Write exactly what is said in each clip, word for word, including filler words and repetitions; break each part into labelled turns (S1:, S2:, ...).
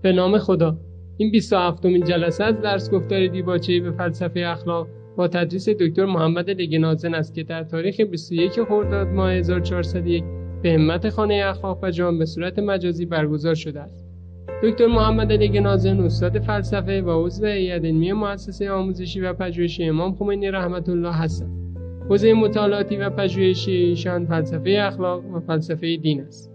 S1: به نام خدا. این بیست و هفتمین جلسه از درس گفتار دیباچه‌ای به فلسفه اخلاق با تدریس دکتر محمد لگنازن است که در تاریخ بیست و یک خرداد ماه هزار و چهارصد و یک به همت خانه اخلاق و جان به صورت مجازی برگزار شده است. دکتر محمد لگنازن استاد فلسفه و عضو هیئت علمی مؤسسه آموزشی و پژوهشی امام خمینی رحمت الله هستند. حوزه مطالعاتی و پژوهشی ایشان فلسفه اخلاق و فلسفه دین است.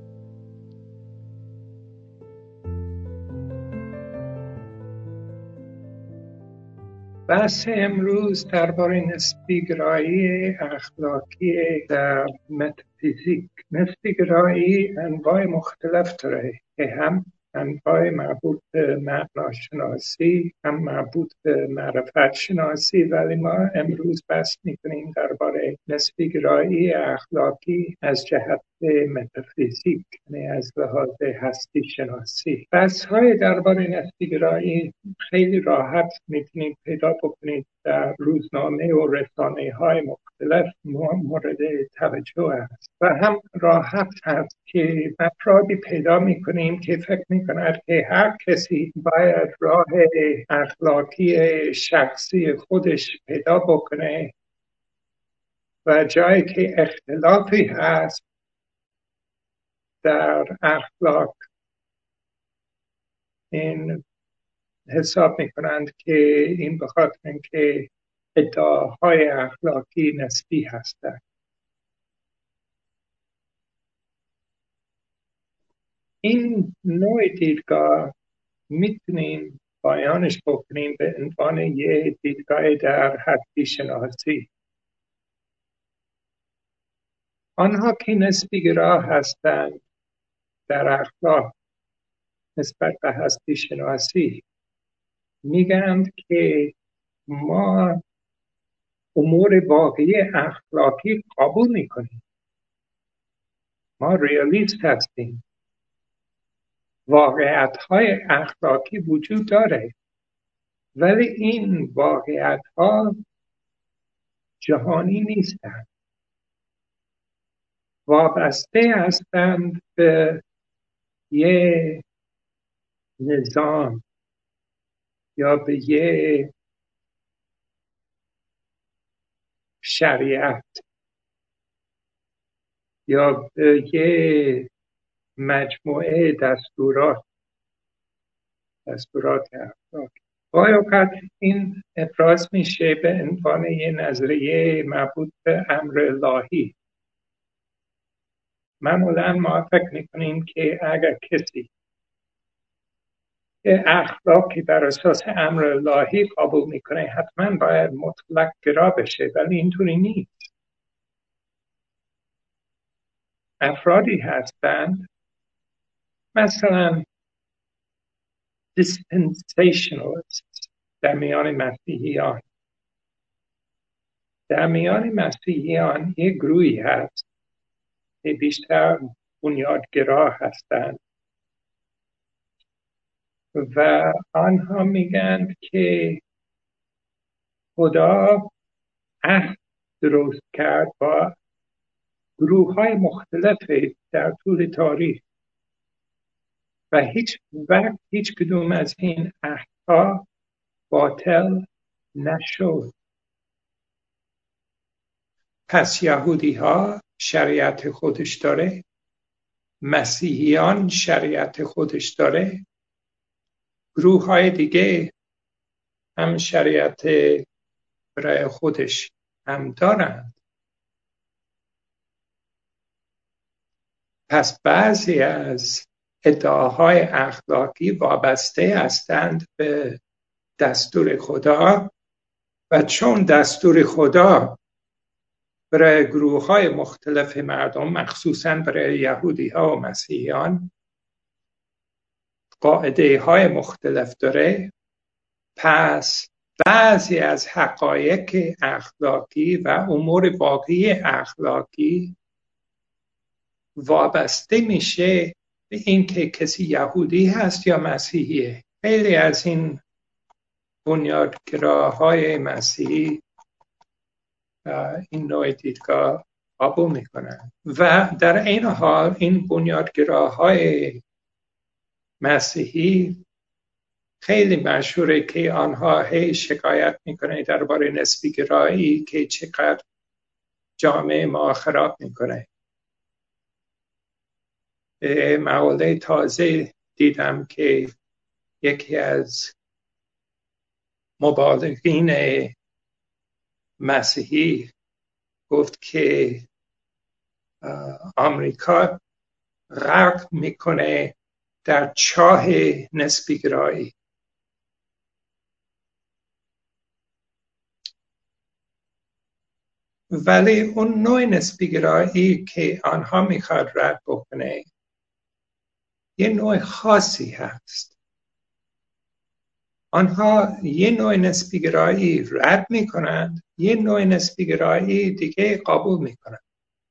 S2: بحث امروز درباره نسبی‌گرایی اخلاقی در متافیزیک. نسبی‌گرایی انواع مختلف داره که هم انواع مربوط به معناشناسی هم مربوط به معرفت شناسی، ولی ما امروز بحث میکنیم درباره نسبی‌گرایی اخلاقی از جهت متافیزیک، یعنی از لحاظ هستی شناسی. بحث های درباره نسبی‌گرایی خیلی راحت میتونید پیدا بکنید در روزنامه و رسانه های مختلف مورد توجه است و هم راحت هست که افرادی پیدا میکنیم که فکر میکنند که هر کسی باید راه اخلاقی شخصی خودش پیدا بکنه و جایی که اختلافی هست در اخلاق این حساب میکنند که این بخاطر اینکه ادعاهای اخلاقی نسبی هستند. این نوع دیدگاه میتونیم بیانش بکنیم به عنوان یه دیدگاه در هستی شناسی. آنها که نسبی‌گرا هستند در اخلاق نسبت به هستی شناسی میگند که ما امور واقعی اخلاقی قبول میکنیم، ما ریالیست هستیم، واقعیت های اخلاقی وجود داره، ولی این واقعیت ها جهانی نیستند، وابسته هستند به یه نظام یا به یه شریعت یا به یه مجموعه دستورات دستورات اخلاقی. گاهی اوقات این ابراز میشه به عنوان یه نظریه مربوط به امر الهی. معمولا ما فکر میکنیم که اگر کسی اخلاقی بر اساس امر الهی قبول میکنه حتما باید مطلق گرا بشه، ولی اینطوری نیست. افرادی هستند مثلا dispensationalists در میان مسیحیان. در میان مسیحیان یک گروهی هست که بیشتر بنیادگرا هستند و آنها میگن که خدا عهد درست کرد با گروه های مختلف در طول تاریخ و هیچ وقت هیچ کدوم از این عهدها باطل نشد. پس یهودی ها شریعت خودش داره، مسیحیان شریعت خودش داره، گروه های دیگه هم شریعت برای خودش هم دارند. پس بعضی از ادعاهای اخلاقی وابسته هستند به دستور خدا و چون دستور خدا برای گروه های مختلف مردم مخصوصاً برای یهودی ها و مسیحیان قاعده های مختلف داره، پس بعضی از حقایق اخلاقی و امور واقعی اخلاقی وابسته میشه به اینکه کسی یهودی هست یا مسیحیه. خیلی از این بنیادگراهای مسیحی این نوع دیدگاه قبول میکنن و در این حال این بنیادگراهای مسیحی خیلی مشهوره که آنها هی شکایت میکنه درباره نسبی گرایی که چقدر جامعه ما خراب میکنه. مقاله تازه دیدم که یکی از مبالغین مسیحی گفت که آمریکا غرق میکنه در چاه نسبی گرایی. ولی اون نوع نسبی گرایی که آنها میخواد رد بکنه یه نوع خاصی هست. آنها یه نوع نسبی گرایی رد میکنند، یه نوع نسبی گرایی دیگه قبول میکنند.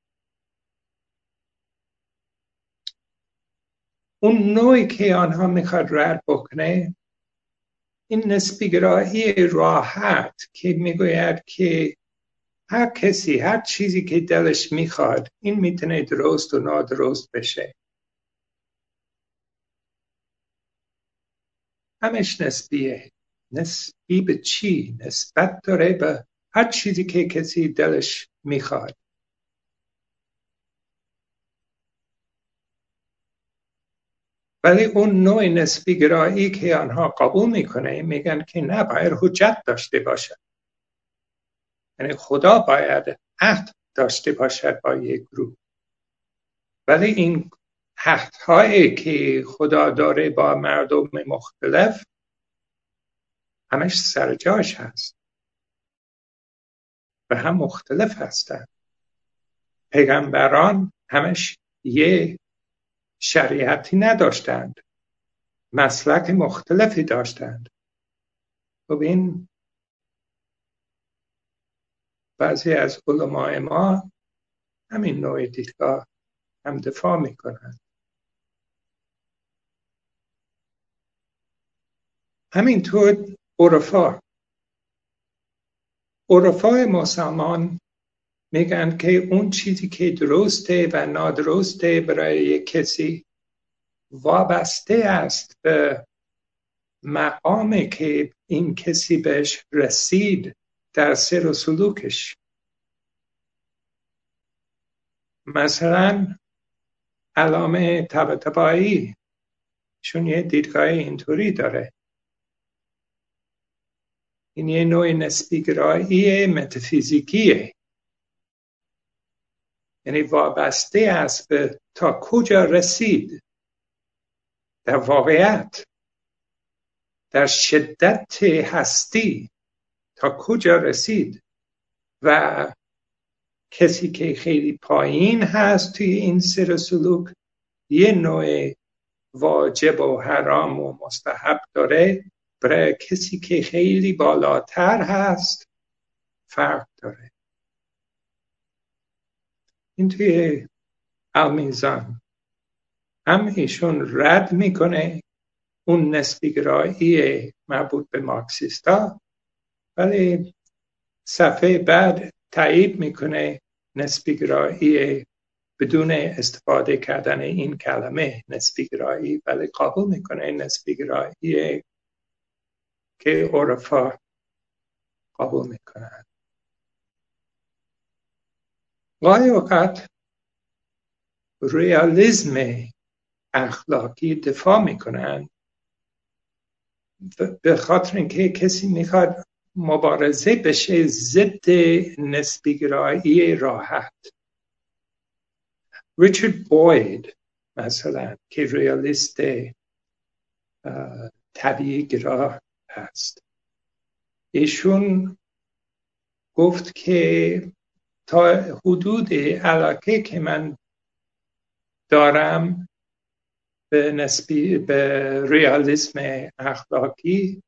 S2: اون نوعی که آنها میخواد رد بکنه این نسبی گرایی راحت که میگوید که هر کسی هر چیزی که دلش میخواد این میتونه درست و نادرست بشه. همش نسبیه. نسبی به چی؟ نسبت داره به هر چیزی که کسی دلش میخواد. ولی اون نوع نسبی گرایی که آنها قبول میکنه میگن که نه، باید حجت داشته باشد. یعنی خدا باید عهد داشته باشد با یک گروه. ولی این عهدهایی که خدا داره با مردم مختلف همش سر جاش هست و هم مختلف هستند. پیغمبران همش یه شریعتی نداشتند، مسلک مختلفی داشتند. خب این بعضی از علمای ما همین نوع دیدگاه هم دفاع میکنند. همینطور عرفا عرفای مسلمان میگن که اون چیزی که درسته و نادرسته برای یک کسی وابسته است به مقامی که این کسی بهش رسید در سیر و سلوکش. مثلا علامه طباطبایی چون یه دیدگاه اینطوری داره. این یه نوع نسبی گرایی متافیزیکیه، یعنی وابسته است به تا کجا رسید در واقعیت، در شدت هستی تا کجا رسید. و کسی که خیلی پایین هست توی این سیر سلوک یه نوع واجب و حرام و مستحب داره، برای کسی که خیلی بالاتر هست فرق داره. این توی المیزان هم ایشون رد میکنه اون نسبی گرایی مربوط به مارکسیستا، ولی صفحه بعد تایید میکنه نسبی گرایی بدون استفاده کردن این کلمه نسبی گرایی، ولی قبول میکنه نسبی گرایی که عرفا قبول میکنن. گاهی اوقات ریالیسم اخلاقی دفاع میکنن به خاطر اینکه کسی میخواد مبارزه بشه ضد نسبی گرایی راحت. ریچارد بوید مثلا که ریالیست طبیعی گرا هست، ایشون گفت که تا حدود علاقه که من دارم به نسبی به ریالیسم اخلاقی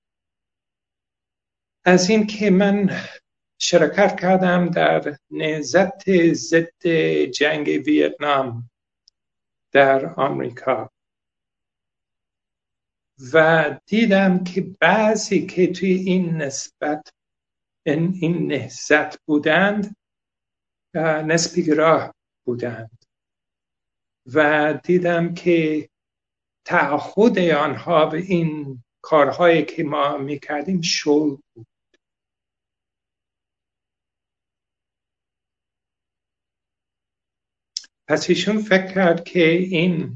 S2: از این که من شرکت کردم در نهضت ضد جنگ ویتنام در آمریکا و دیدم که بعضی که توی این نسبت این, این نهضت بودند نسبی گرا بودند و دیدم که تعهد آنها به این کارهایی که ما میکردیم شل بود. پس ایشون فکر کرد که این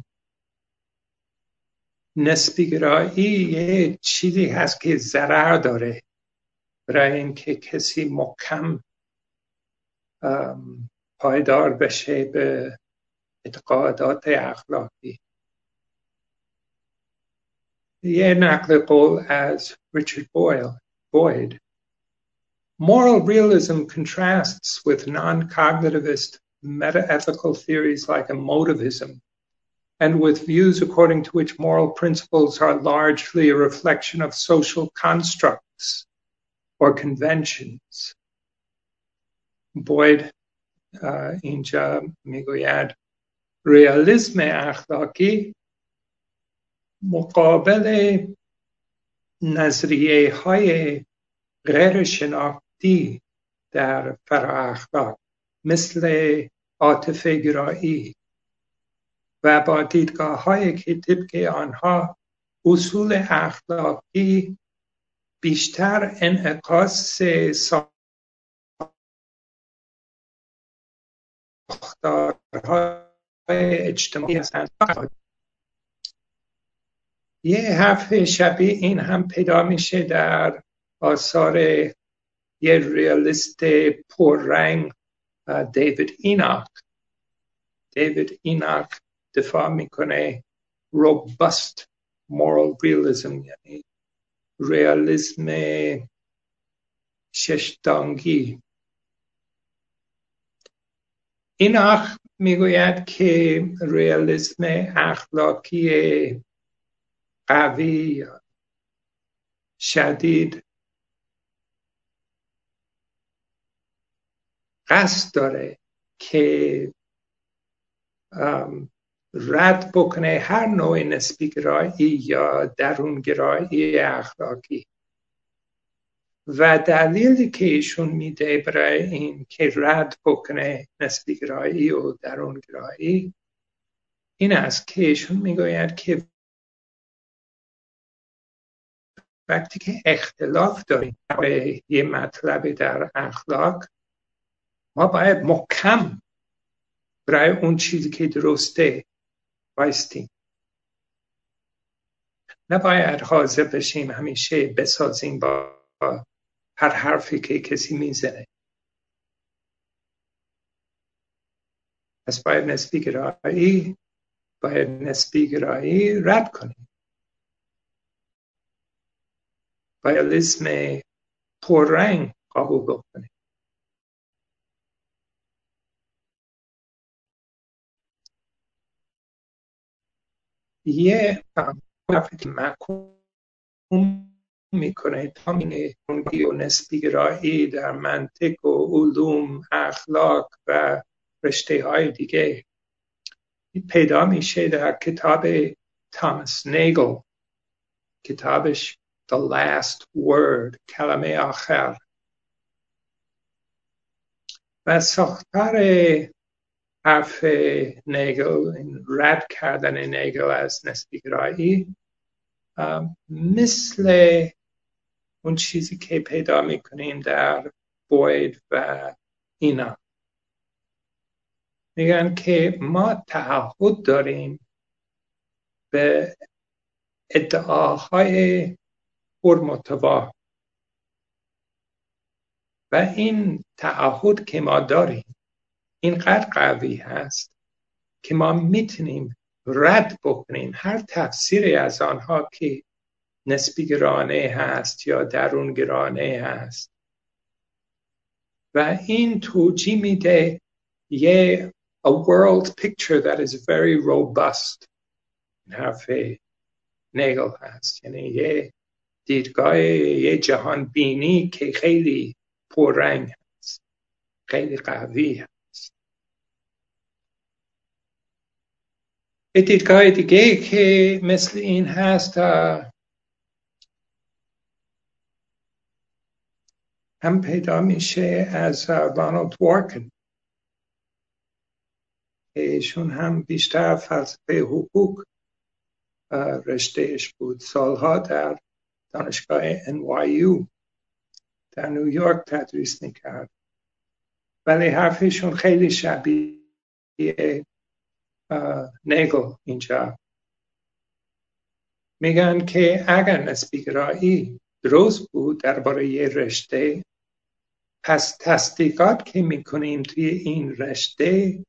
S2: نسبی گرایی یه چیزی هست که ضرر داره برای اینکه کسی محکم پایدار بشه به اعتقادات اخلاقی. یه نقل قول از ریچارد بوید: Moral realism contrasts with non-cognitivist meta-ethical theories like emotivism and with views according to which moral principles are largely a reflection of social constructs or conventions. Boyd uh, اینجا میگوید ریالیسم اخلاقی مقابل نظریه های غیر شناختی در فرا اخلاق مثل عاطفه گرایی و با دیدگاه هایی که طبق آنها اصول اخلاقی بیشتر انعکاس ساختارهای اجتماعی هستند. یه حرف شبیه این هم پیدا میشه در آثار یه ریالیست پررنگ دیوید ایناک. دیوید ایناک دفاع میکنه robust moral realism، یعنی ریالیسم ششدانگی. ایناک میگوید که ریالیسم اخلاقی قوی شدید قصد داره که رد بکنه هر نوع نسبی گرایی یا درون گرایی اخلاقی و دلیلی که ایشون میده برای این که رد بکنه نسبی گرایی و درون گرایی این است که ایشون میگوید که وقتی که اختلاف داریم برای یه مطلب در اخلاق ما باید محکم برای اون چیزی که درسته بایستیم، نباید حاضر بشیم همیشه بسازیم با هر حرفی که کسی میزنه. پس باید نسبی گرایی باید نسبی گرایی رد کنیم، ریالیسم پررنگ قبول بکنیم. یه حرفی که محکوم میکنه تامین و نسبی گرایی در منطق و علوم اخلاق و رشته های دیگه پیدا میشه در کتاب تاماس نیگل، کتابش The Last Word، کلمه آخر. و ساختار حرف نیگل، این رد کردن نیگل از نسبی گرایی مثل اون چیزی که پیدا میکنیم در بوید و اینا. میگن که ما تعهد داریم به ادعاهای پرمحتوا و این تعهد که ما داریم اینقدر قوی هست که ما میتونیم رد بکنیم هر تفسیری از آنها که نسبی گرانه هست یا درون گرانه هست و این توجیه میده یه a world picture that is very robust. این حرف نیگل هست، یعنی یه دیدگاه یه جهان بینی که خیلی پررنگ هست، خیلی قوی هست. یه دیدگاه دیگه که مثل این هست هم پیدا میشه از رونالد دورکین، ایشون هم بیشتر فلسفه حقوق رشتهش بود، سالها در دانشگاه ان وای یو در نیویورک تدریس میکرد، ولی حرفشون خیلی شبیه نگل اینجا. میگن که اگر نسبیگرایی درست بود درباره یه رشته، پس تصدیقات که میکنیم توی این رشته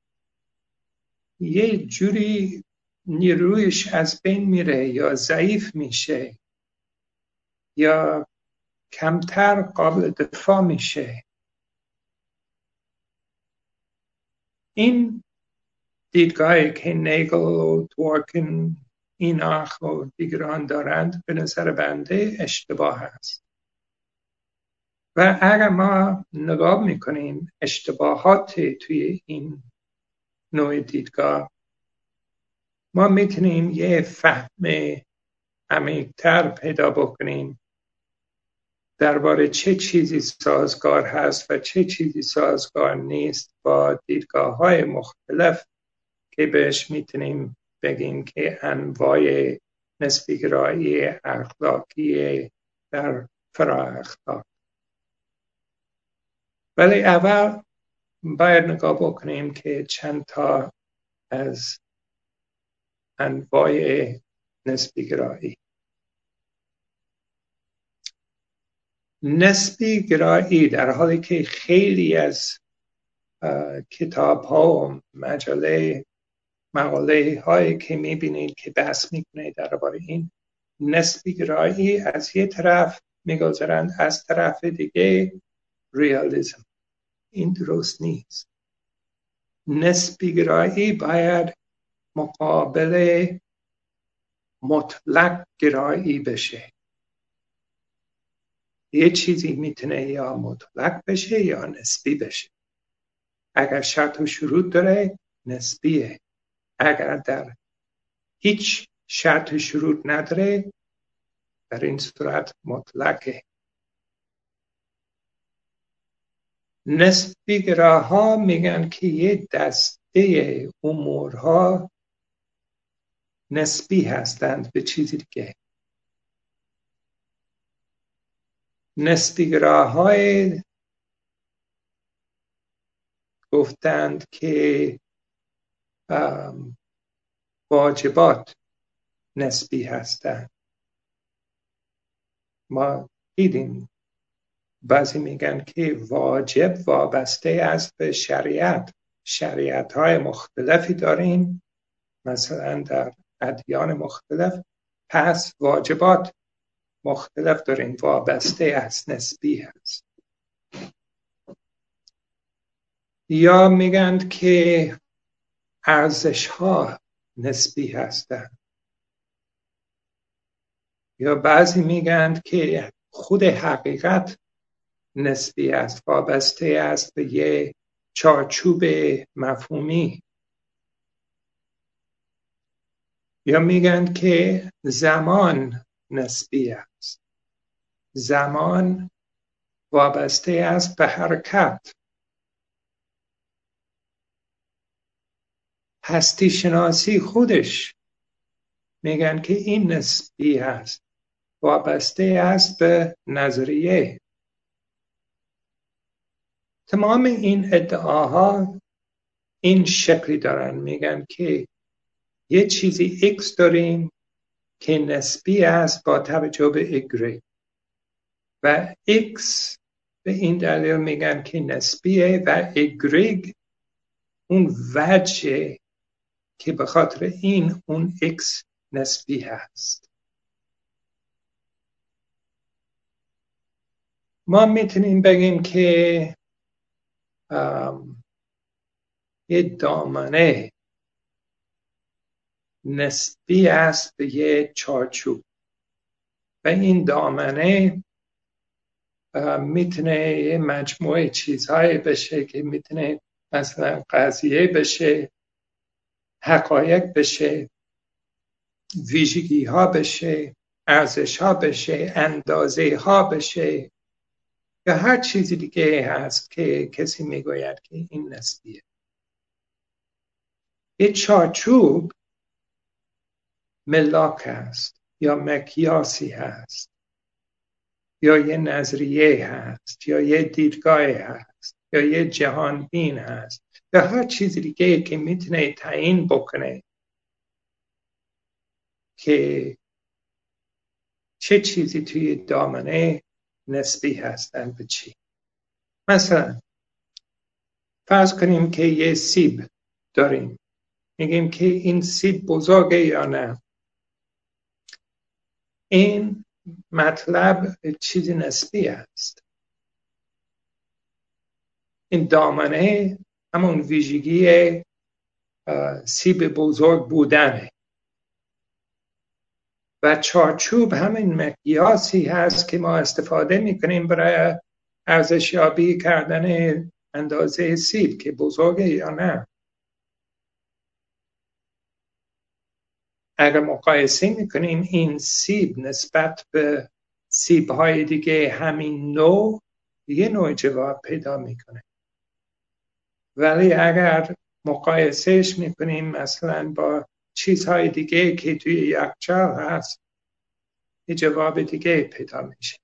S2: یه جوری نیرویش از بین میره یا ضعیف میشه یا کمتر قابل دفاع میشه. این دیدگاهی که نیگل و دورکین این آخ و دیگران دارند به نظر بنده اشتباه است. و اگر ما نگاه میکنیم اشتباهات توی این نوع دیدگاه، ما میتونیم یه فهم عمیق‌تر پیدا بکنیم درباره چه چیزی سازگار هست و چه چیزی سازگار نیست با دیدگاه‌های مختلف که بهش میتونیم بگیم که انواع نسبیگرایی اخلاقی در فرا اخلاق. ولی اول باید نگاه بکنیم که چند تا از انواع نسبیگرایی. نسبیگرایی در حالی که خیلی از کتاب ها و مجله مقاله هایی که میبینید که بحث میکنه درباره این نسبیگرایی، از یه طرف میگذارند، از طرف دیگه ریالیسم. این درست نیست. نسبیگرایی باید مقابل مطلق گرایی بشه. یه چیزی میتونه یا مطلق بشه یا نسبی بشه. اگر شرط و شروط داره نسبیه، اگر در هیچ شرط و شروط نداره در این صورت مطلقه. نسبیگراها میگن که یه دسته امورها نسبی هستند به چیزی دیگه. نسبیگراهای گفتند که واجبات نسبی هستند. ما دیدیم بعضی میگن که واجب وابسته است به شریعت. شریعت های مختلفی داریم، مثلا در ادیان مختلف، پس واجبات مختلف داریم، وابسته است، نسبی هست. یا میگن که ارزش ها نسبی هستند. یا بعضی میگن که خود حقیقت نسبی است، وابسته است به یه چارچوب مفهومی. یا میگن که زمان نسبی است، زمان وابسته است به حرکت. هستی شناسی خودش میگن که این نسبی است، وابسته است به نظریه. تمام این ادعاها این شکلی دارن، میگن که یه چیزی X داریم که نسبی است با توجه به Y و X به این دلیل میگن که نسبیه و Y اون وجه که به خاطر این اون X نسبی هست. ما میتونیم بگیم که یه دامنه نسبی است به یه چارچوب و این دامنه میتونه یه مجموعه چیزهایی بشه که میتونه مثلا قضیه بشه، حقایق بشه، ویژگی ها بشه، ارزش ها بشه، اندازه ها بشه یا هر چیزی دیگه هست که کسی میگوید که این نسبیه. یه چارچوب ملاک هست. یا مقیاسی هست یا یه نظریه هست یا یه دیدگاه هست یا یه جهان بین هست یا هر چیز دیگه که میتونه تعیین بکنه که چه چیزی توی دامنه نسبی هستن به چی. مثلا فرض کنیم که یه سیب داریم، میگیم که این سیب بزرگه یا نه. این مطلب چیزی نسبی است. این دامنه همون ویژگی سیب بزرگ بودنه و چارچوب همین مقیاسی هست که ما استفاده میکنیم برای ارزشیابی کردن اندازه سیب که بزرگه یا نه. اگر مقایسه میکنیم این سیب نسبت به سیب‌های دیگه همین نوع، یه نوع جواب پیدا میکنه. ولی اگر مقایسهش میکنیم مثلا با چیزهای دیگه که توی یخچال هست، یه جواب دیگه پیدا میشه.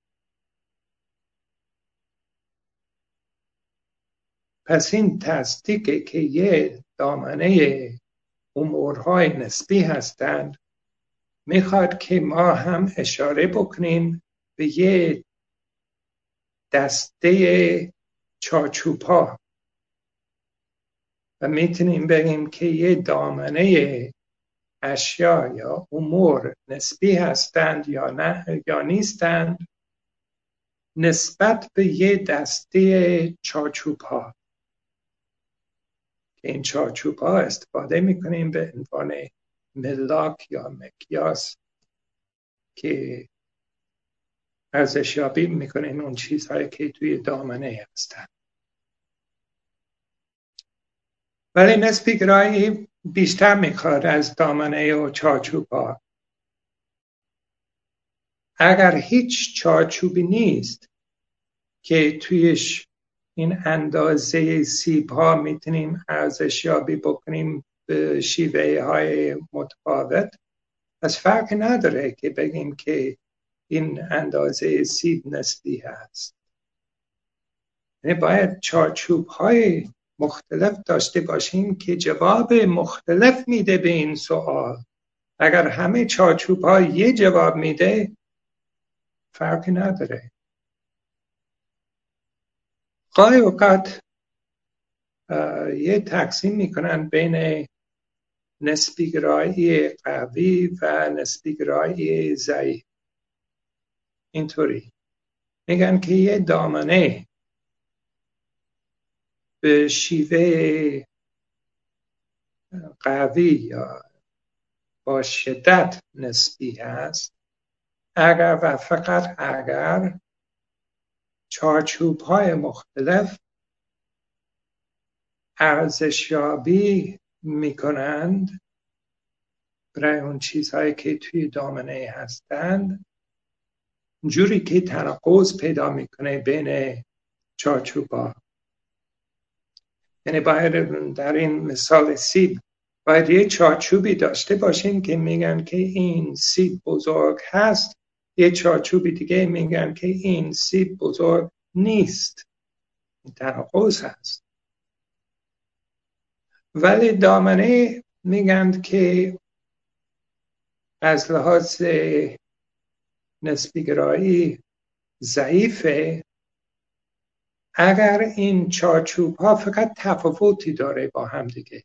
S2: پس این تصدیقه که یه دامنه امورهای نسبی هستند، میخواد که ما هم اشاره بکنیم به یه دسته چارچوب‌ها و میتونیم بگیم که یه دامنه اشیا یا امور نسبی هستند یا نه یا نیستند نسبت به یه دسته چارچوب‌ها که این چارچوب‌ها استفاده میکنیم به عنوان ملاک یا مقیاس که ارزشیابی میکنیم اون چیزهایی که توی دامنه هستند. ولی نسبی گرایی بیشتر میخواد از دامنه و چارچوب‌ها. اگر هیچ چارچوبی نیست که تویش این اندازه سیب ها میتونیم ارزشیابی بکنیم به شیوه های متفاوت، پس فرق نداره که بگیم که این اندازه سیب نسبی هست. یعنی باید چارچوب های مختلف داشته باشیم که جواب مختلف میده به این سوال. اگر همه چارچوب ها یه جواب میده، فرقی نداره. گاهی اوقات یه تقسیم میکنن بین نسبیگرایی قوی و نسبیگرایی ضعیف. اینطوری میگن که یه دامنه به شیوه قوی یا با شدت نسبی هست اگر و فقط اگر چارچوب‌های مختلف ارزشیابی میکنند برای اون چیزهایی که توی دامنه هستند، جوری که تناقض پیدا میکنه بین چارچوب‌ها. یعنی باید در این مثال سیب باید یه چارچوبی داشته باشیم که میگن که این سیب بزرگ هست، یه چارچوبی دیگه میگن که این سیب بزرگ نیست. این تناقض هست. ولی دامنه میگن که از لحاظ نسبیگرایی ضعیفه اگر این چارچوب ها فقط تفاوتی داره با هم دیگه.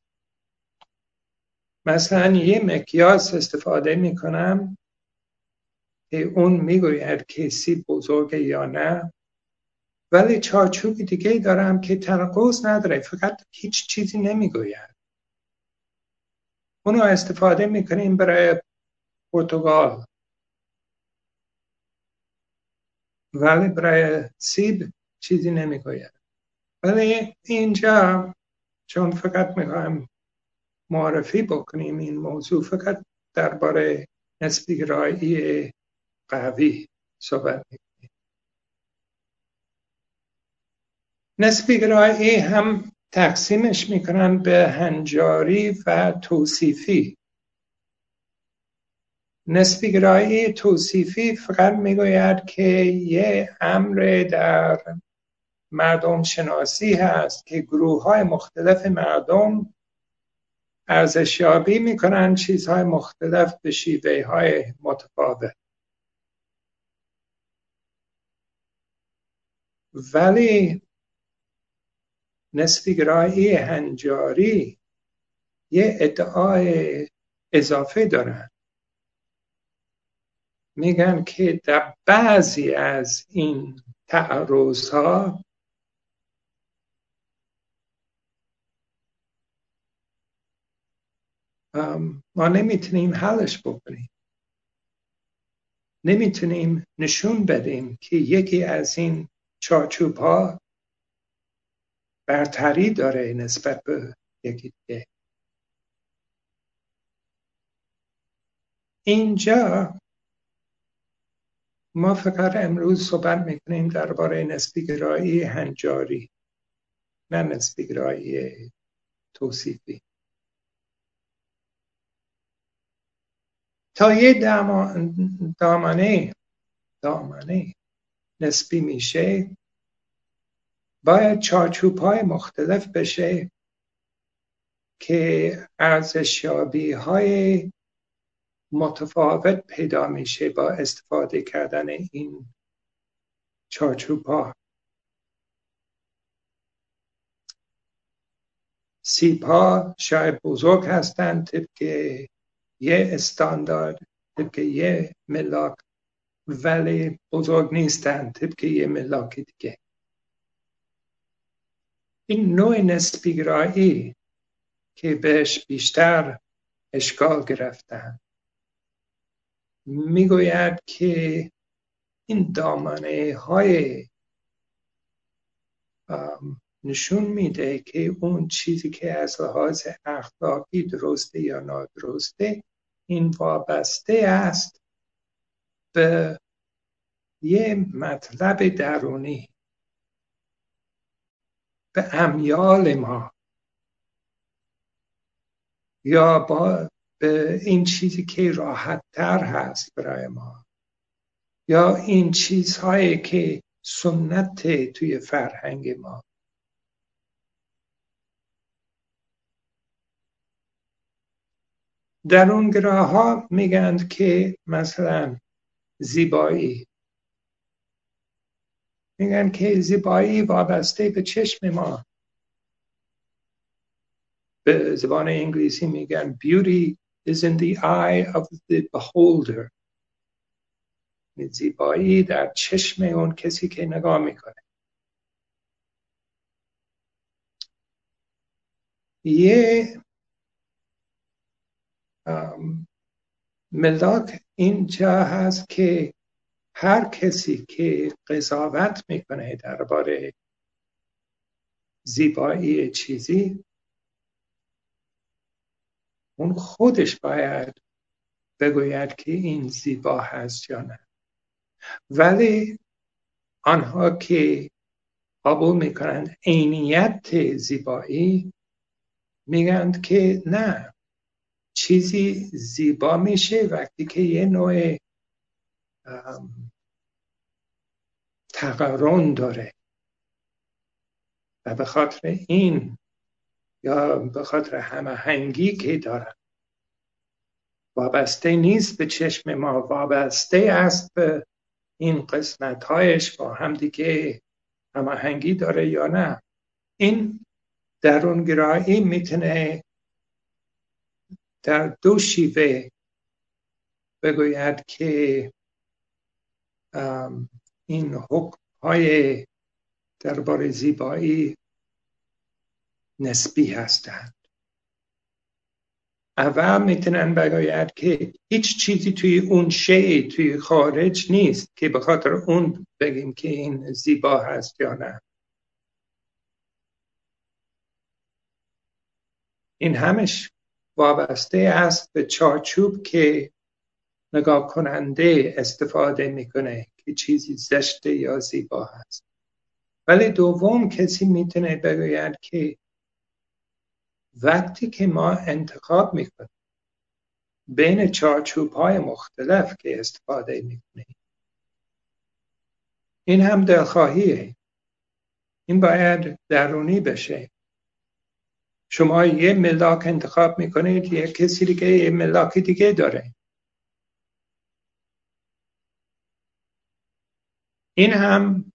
S2: مثلا یه مقیاس استفاده میکنم که اون میگوید که سیب بزرگه یا نه، ولی چارچوب دیگه دارم که تناقض نداره، فقط هیچ چیزی نمیگوید. اونو استفاده میکنیم برای پرتقال، ولی برای سیب چیزی نمیگوید. ولی اینجا چون فقط میخوایم معرفی بکنیم این موضوع، فقط درباره نسبیگرایی قوی صحبت میکنیم. نسبیگرایی هم تقسیمش میکنن به هنجاری و توصیفی. نسبیگرایی توصیفی فقط میگوید که یه امر در مردم شناسی هست که گروه های مختلف مردم ارزشیابی میکنن چیزهای مختلف به شیوه های متفاوت. ولی نسبیگرایی هنجاری یه ادعای اضافه دارن، میگن که در بعضی از این تعرضها ما نمیتونیم حلش بکنیم، نمیتونیم نشون بدیم که یکی از این چارچوب ها برتری داره نسبت به یکی دیگه. اینجا ما فقط امروز صحبت میکنیم درباره نسبیگرایی هنجاری، نه نسبیگرایی توصیفی. تا یه دامنه دامنه نسبی میشه باید چارچوب‌های مختلف بشه که ارزشیابی‌های متفاوت پیدا میشه با استفاده کردن این چارچوب‌ها. سیب‌ها شاید بزرگ هستند طبق یه استاندارد، طبق یه ملاک، ولی بزرگ نیستند طبق یه ملاک دیگه. این نوع نسبیگرایی که بهش بیشتر اشکال گرفتن میگوید که این دامنه های نشون میده که اون چیزی که از لحاظ اخلاقی درسته یا نادرسته این وابسته است به یه مطلب درونی، به امیال ما، یا با به این چیزی که راحت تر هست برای ما، یا این چیزهایی که سنت توی فرهنگ ما. درونگراها میگند که مثلا زیبایی، میگن که زیبایی وابسته به چشم ما. به زبان انگلیسی میگن beauty is in the eye of the beholder. زیبایی در چشم اون کسی که نگاه میکنه. یه ملاک اینجا هست که هر کسی که قضاوت میکنه درباره زیبایی چیزی، اون خودش باید بگوید که این زیبا هست یا نه. ولی آنها که قبول میکنند عینیت زیبایی میگند که نه، چیزی زیبا میشه وقتی که یه نوع تقارن داره و به خاطر این یا به خاطر هماهنگی که داره وابسته نیست به چشم ما، وابسته است به این قسمت‌هایش با هم دیگه هماهنگی داره یا نه. این درونگرایی میتونه در دو شیوه بگوید که این حکم‌های درباره زیبایی نسبی هستند. اول میتونن بگوید که هیچ چیزی توی اون شی توی خارج نیست که به خاطر اون بگیم که این زیبا هست یا نه. این همش وابسته است به چارچوب که نگاه کننده استفاده میکنه که چیزی زشته یا زیبا هست. ولی دوم کسی میتونه بگوید که وقتی که ما انتخاب میکنیم بین چارچوب های مختلف که استفاده میکنید. این هم دلخواهیه. این باید درونی بشه. شما یه ملاک انتخاب میکنید، یه کسی دیگه یه ملاک دیگه داره. این هم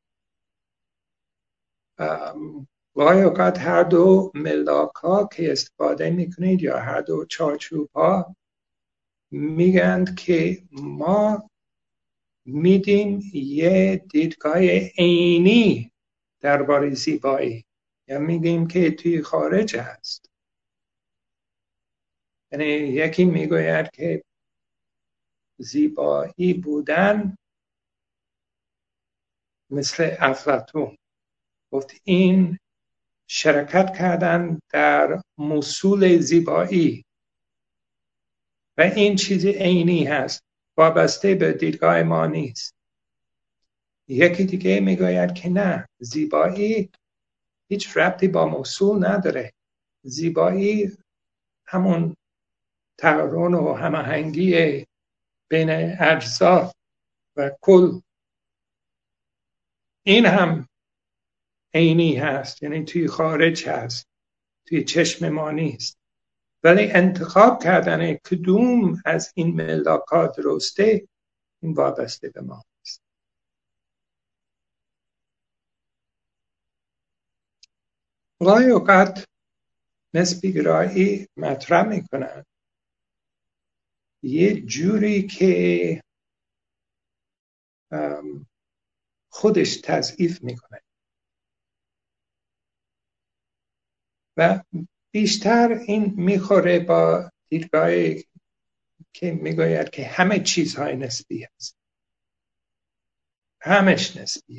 S2: گاهی اوقات هر دو ملاک ها که استفاده میکنید یا هر دو چارچوب ها میگند که ما میدیم یه دیدگاه عینی درباره زیبایی، یا میگیم که توی خارج هست. یعنی یکی میگوید که زیبایی بودن مثل افلاطون، گفت این شرکت کردن در مصول زیبایی و این چیز عینی هست، وابسته به دیدگاه ما نیست. یکی دیگه میگوید که نه، زیبایی هیچ ربطی با مصول نداره. زیبایی همون تقارن و هماهنگی بین اجزا و کل، این هم عینی هست، یعنی توی خارج هست، توی چشم ما نیست. ولی انتخاب کردن کدوم از این ملاکات درسته، این وابسته به ما است. گاهی اوقات نسبی گرایی مطرح میکنن یه جوری که خودش تضعیف میکنه و بیشتر این میخوره با دیدگاهی که میگوید که همه چیزهای نسبی است، همش نسبیه.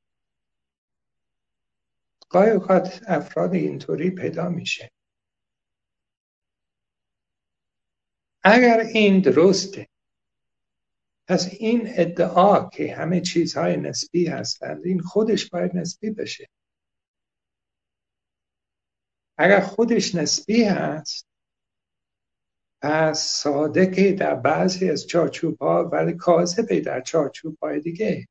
S2: گاهی اوقات افراد اینطوری پیدا میشه. اگر این درسته، پس این ادعا که همه چیزهای نسبی هستند، این خودش باید نسبی بشه. اگر خودش نسبی هست، پس صادقه در بعضی از چارچوب‌ها ولی کاذبه در چارچوب‌های دیگه.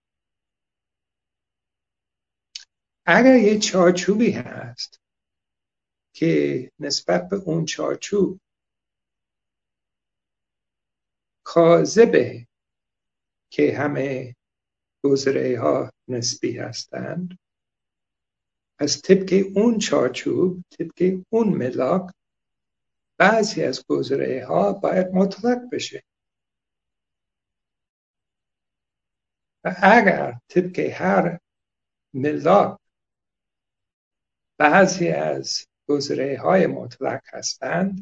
S2: اگر یه چارچوبی هست که نسبت به اون چارچوب کاذبه که همه گزره‌ها نسبی هستند، پس طبق اون چارچوب، طبق اون ملاک، بعضی از گزره‌ها باید مطلق بشه. و اگر طبق هر ملاک بعضی از گزره‌های مطلق هستند،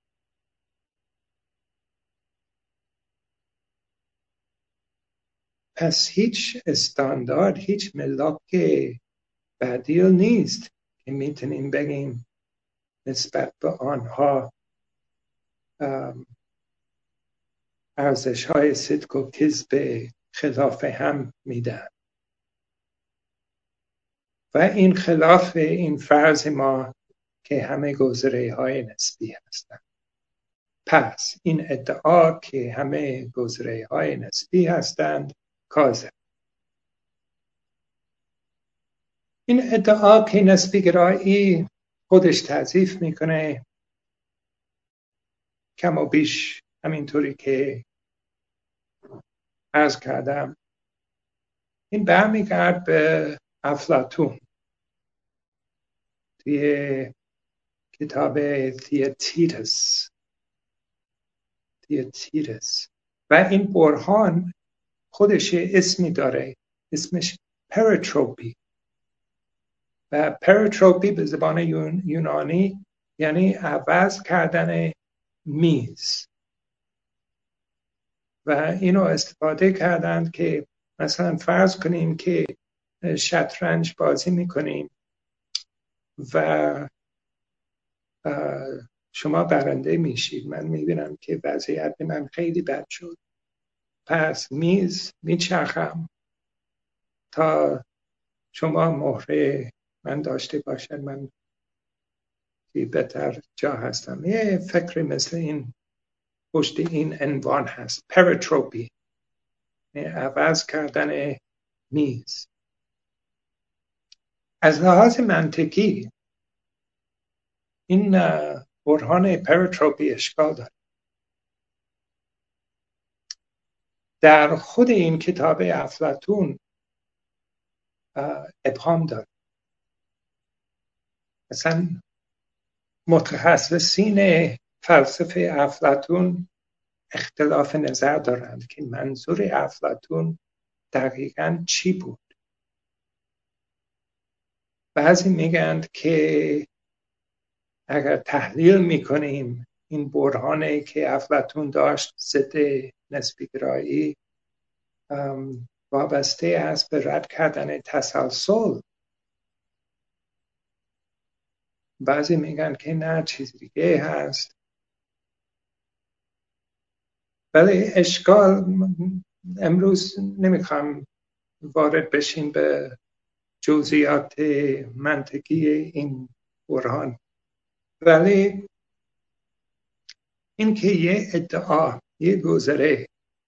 S2: پس هیچ استاندارد، هیچ ملاک بدیل نیست که میتونیم بگیم نسبت به آنها ارزش‌های صدق و کذب خلاف هم میدن. و این خلاف این فرض ما که همه گزره‌های نسبی هستند. پس این ادعا که همه گزره‌های نسبی هستند کاذب. این ادعا که نسبی گرایی خودش تضعیف میکنه، کم و بیش همینطوری که عرض کردم، این برمیگرد به افلاطون توی کتاب تیاتیرس تیاتیرس و این برهان خودش اسمی داره، اسمش پراتروپی. و پراتروپی به زبان یونانی یعنی عوض کردن میز. و اینو استفاده کردند که مثلا فرض کنیم که شطرنج بازی میکنیم و شما برنده میشید. من میبینم که وضعیت من خیلی بد شد، پس میز میچرخم تا شما مهره من داشته باشد، من بهتر جا هستم. یه فکری مثل این پشت این عنوان هست، پراتروپی، عوض کردن میز. از لحاظ منطقی این برهان پراتروپی اشکال داره. در خود این کتاب افلاطون ابهام داره. مثلا متخصصین فلسفه افلاطون اختلاف نظر دارند که منظور افلاطون دقیقاً چی بود. بعضی میگند که اگر تحلیل میکنیم این برهانی که افلاطون داشت ضد نسبی‌گرایی وابسته است به رد کردن تسلسل. بعضی میگن که نه، چیز دیگه هست. ولی اشکال، امروز نمیخوام وارد بشیم به جزئیات منطقی این برهان، ولی اینکه یه ادعا، یه گزاره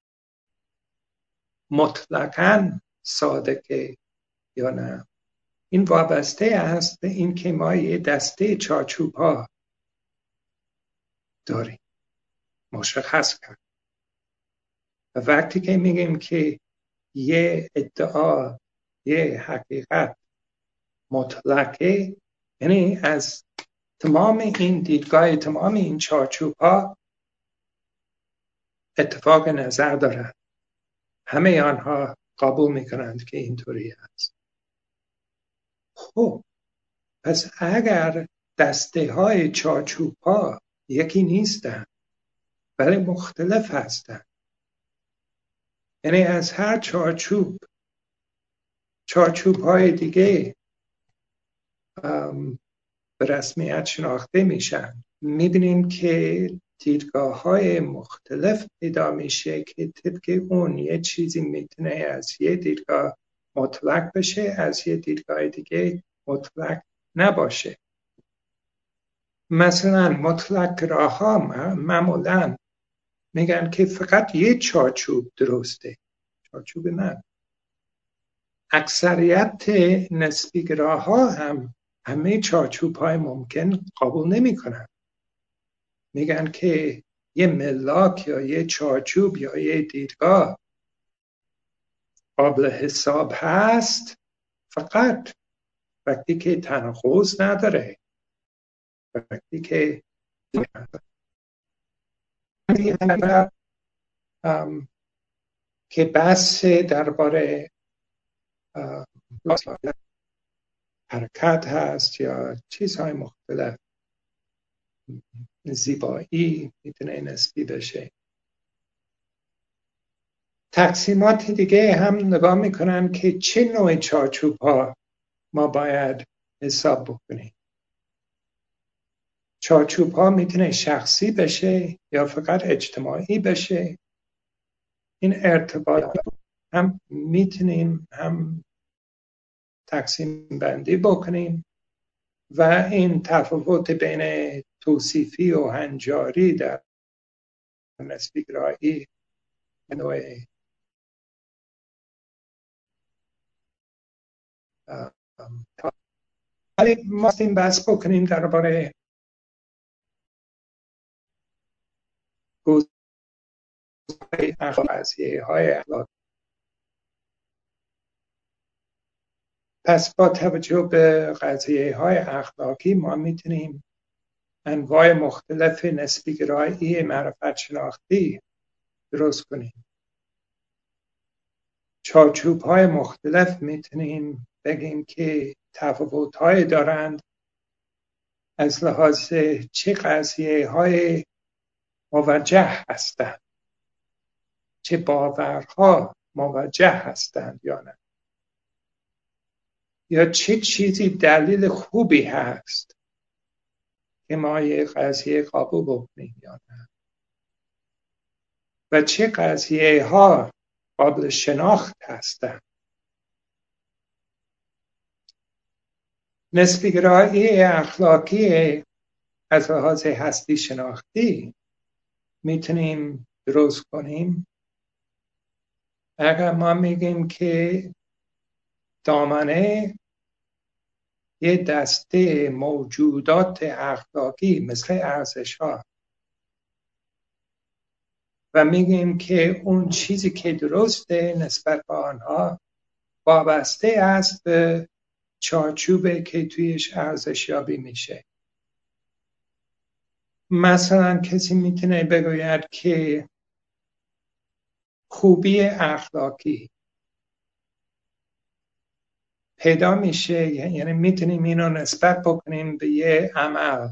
S2: مطلقاً صادقه یا نه، این وابسته است به اینکه ما یه دسته چارچوب‌ها داریم مشخص کرد. و وقتی که میگیم که یه ادعا، یه حقیقت مطلقه، یعنی از تمام این دیدگاه، تمام این چارچوب‌ها اتفاق نظر دارند. همه آنها قبول میکنند که اینطوری است. خب پس اگر دسته های چارچوب ها یکی نیستند ولی مختلف هستند، یعنی از هر چارچوب چارچوب های دیگه به رسمیت شناخته میشن، میبینیم که دیدگاه های مختلف پیدا میشه که طبق اون یه چیزی میتونه از یه دیدگاه مطلق بشه، از یه دیدگاه دیگه مطلق نباشه. مثلا مطلق گراها معمولا میگن که فقط یه چارچوب درسته، چارچوب من. اکثریت نسبی گراها هم همه چارچوب های ممکن قبول نمی کنن. میگن که یه ملاک یا یه چارچوب یا یه دیدگاه قابل حساب هست فقط وقتی که تناقض نداره، وقتی که که بحث درباره حرکت هست یا چیزهای مختلف، زیبایی میتونه نسبی بشه. تقسیمات دیگه هم نگاه میکنن که چه نوع چارچوب ها ما باید حساب بکنیم. چارچوب ها میتونه شخصی بشه یا فقط اجتماعی بشه. این ارتباط هم میتونیم هم تقسیم بندی بکنیم و این تفاوت بین توصیفی و هنجاری در نسبی گرایی نوع ولی ما این بحث بکنیم درباره قضیه های اخلاقی. پس با توجه به قضیه های اخلاقی ما میتونیم انواع مختلف نسبی گرایی معرفت شناختی درست کنیم. چارچوب های مختلف میتونیم بگیم که تفاوت های دارند از لحاظ چه قضیه های موجه هستند، چه باورها موجه هستند یا نه، یا چه چیزی دلیل خوبی هست که ما یه قضیه قبول بکنیم یا نه، و چه قضیه ها قابل شناخت هستند. نسبی گرایی اخلاقی از لحاظ هستی شناختی میتونیم درست کنیم. اگر ما میگیم که دامنه یه دسته موجودات اخلاقی مثل ارزش ها و میگیم که اون چیزی که درسته نسبت به آنها وابسته است به چارچوبه که تویش ارزشیابی میشه. مثلا کسی میتونه بگوید که خوبی اخلاقی پیدا میشه، یعنی میتونیم اینو نسبت بکنیم به یه عمل،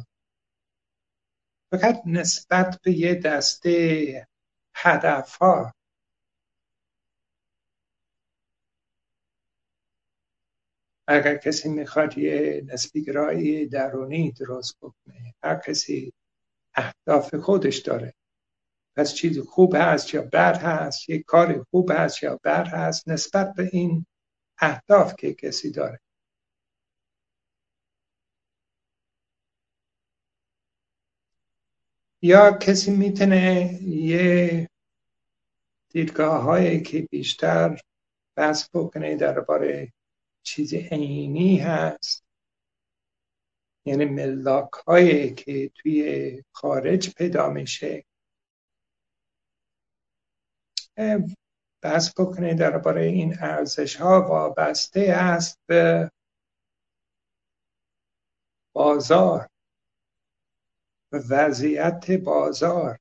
S2: فقط نسبت به یه دسته هدف ها. اگر کسی میخواد یه نسبیگرایی درونی درست بکنه، هر کسی اهداف خودش داره، پس چیزی خوب هست یا بد هست، یک کار خوب هست یا بد هست نسبت به این اهداف که کسی داره. یا کسی میتونه یه دیدگاه هایی که بیشتر بحث بکنه درباره چیز عینی هست، یعنی ملاک هایی که توی خارج پیدا میشه، بحث بکنه درباره این ارزش ها وابسته است به بازار و وضعیت بازار.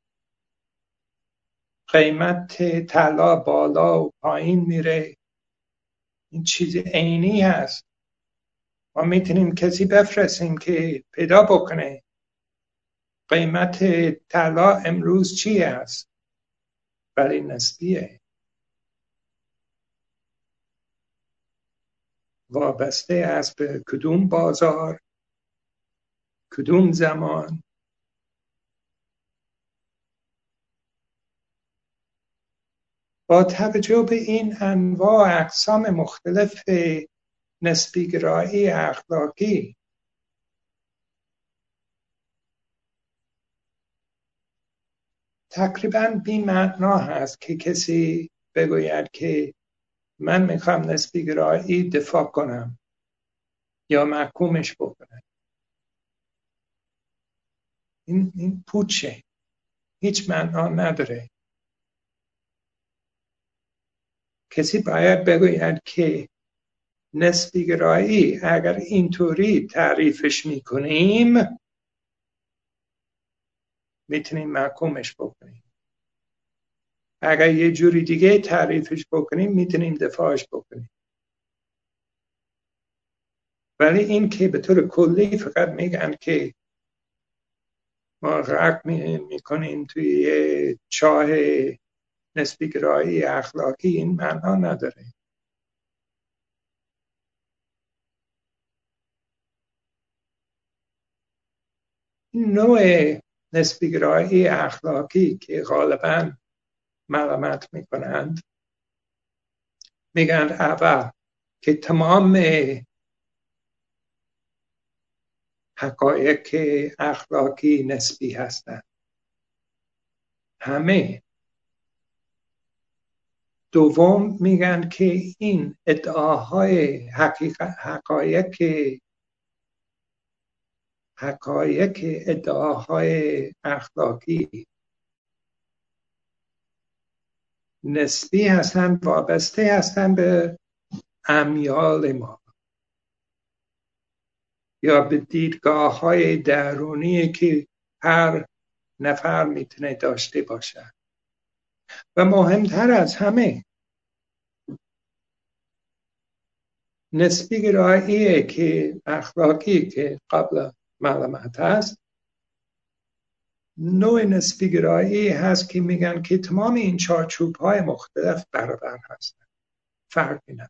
S2: قیمت طلا بالا و پایین میره، این چیز عینی هست. ما میتونیم کسی بفرستیم که پیدا بکنه قیمت طلا امروز چی است، ولی نسبیه، وابسته است به کدوم بازار، کدوم زمان. با توجه به این انواع اقسام مختلف نسبیگرایی اخلاقی، تقریباً بی معنا هست که کسی بگوید که من میخوام نسبیگرایی دفاع کنم یا محکومش بکنم. این, این پوچه، هیچ معنا نداره. کسی باید بگوید که نسبیگرایی اگر اینطوری تعریفش میکنیم میتونیم محکومش بکنیم، اگر یه جوری دیگه تعریفش بکنیم میتونیم دفاعش بکنیم. ولی این که به طور کلی فقط میگن که ما غرق میکنیم توی چاه نسبیگرایی اخلاقی، این معنا نداره. این نوع نسبیگرایی اخلاقی که غالباً ملامت میکنند، میگن اول که تمام حقایق اخلاقی نسبی هستند، همه. دوم میگن که این ادعاهای حقایق حقایق ادعاهای اخلاقی نسبی هستند، وابسته هستند به امیال ما یا به دیدگاه های درونی که هر نفر میتونه داشته باشه. و مهمتر از همه، نسبیگرایی که اخلاقی که قبل معلومات هست، نوع نسبیگرایی هست که میگن که تمام این چارچوب های مختلف برابر هستن، فرقی نداره.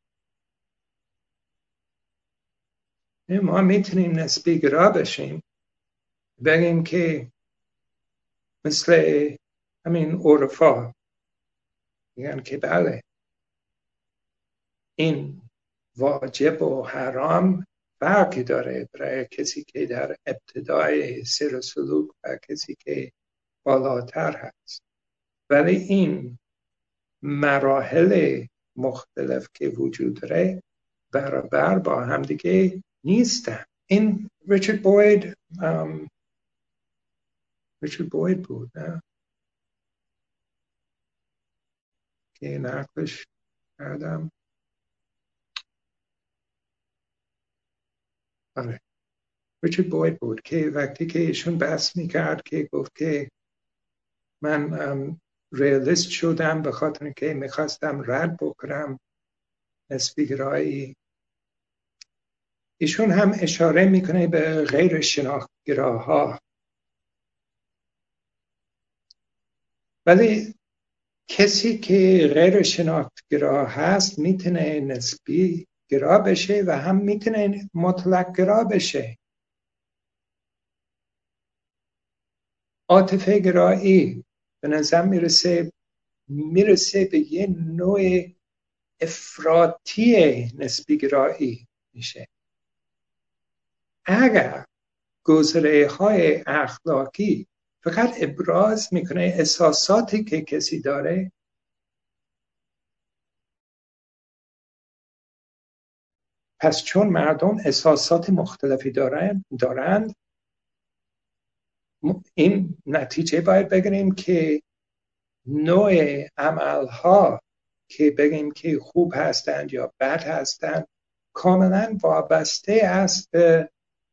S2: ما میتونیم نسبیگرا بشیم، بگیم که مثل همین عرفا میگن که بله این واجب و حرام فرقی داره برای کسی که در ابتدای سیر و سلوک و کسی که بالاتر هست، ولی این مراحل مختلف که وجود داره برابر با همدیگه نیستن. این ریچارد بوید ام، ریچارد بوید بود نه؟ که نقلش کردم. آره ریچارد بوید بود که وقتی که ایشون بحث میکرد که گفت که من ریالیست شدم به خاطر که میخواستم رد بکنم نسبیگرایی. ایشون هم اشاره میکنه به غیر شناختگراها، ولی کسی که غیر شناختگرا هست میتونه نسبی گرا بشه و هم میتونه مطلق گرا بشه. عاطفه گرایی به نظر میرسه میرسه به یه نوع افراطی نسبی گرایی میشه. اگر گزاره های اخلاقی فقط ابراز میکنه احساساتی که کسی داره، پس چون مردم احساسات مختلفی دارن دارند این نتیجه باید بگیریم که نوع عملها که بگیم که خوب هستند یا بد هستند کاملا وابسته است به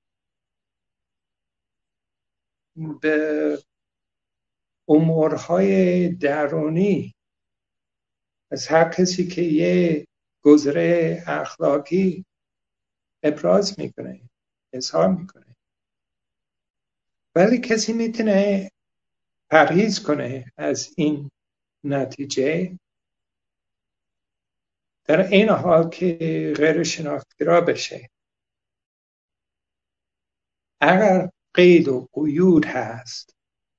S2: به امورهای درونی از هر کسی که یه گزاره اخلاقی ابراز میکنه، اظهار میکنه. ولی کسی میتونه پرهیز کنه از این نتیجه در این حال که غیر شناختگرا بشه. اگر قید و قیود هست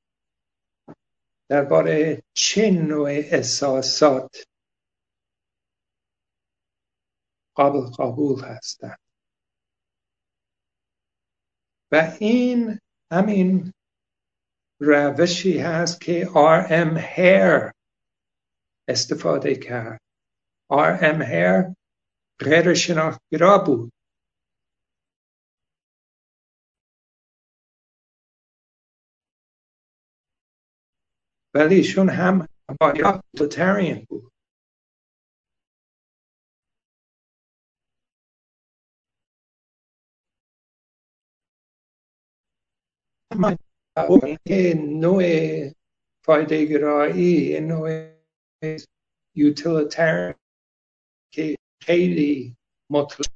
S2: درباره چه نوع احساسات قابل قبول هستند و این همین روشی هست که آر ام هیر استفاده کرد. آر ام هیر غیر شناختگرا بود، ولی ایشون هم توتالیتاریان بود. که نوع فایده گرایی، نوع یوتیلیتاریان که خیلی مطلق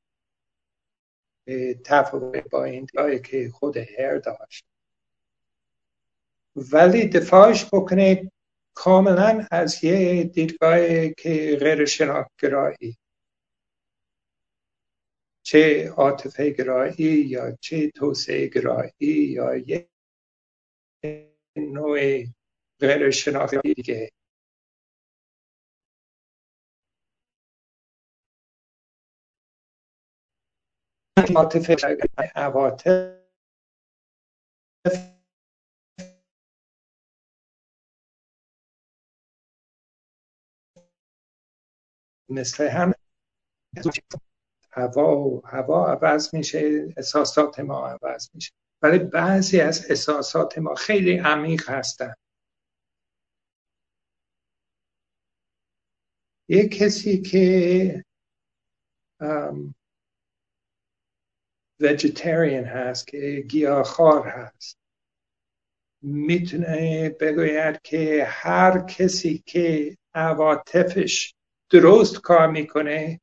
S2: تفاوت با این دیدگاهی که خود هر داشت، ولی دفاعش بکنه کاملا از یه دیدگاهی که غیر شناختگرایی، چه عاطفه گرایی یا چه توسعه گرایی یا یه نوع غیر شناختگرایی دیگه. عاطفه عواطف مثل هم هوا هوا عوض میشه، احساسات ما عوض میشه، ولی بعضی از احساسات ما خیلی عمیق هستن. یک کسی که ویژیتریان هست، که گیاهخوار هست، میتونه بگوید که هر کسی که عواطفش درست کار میکنه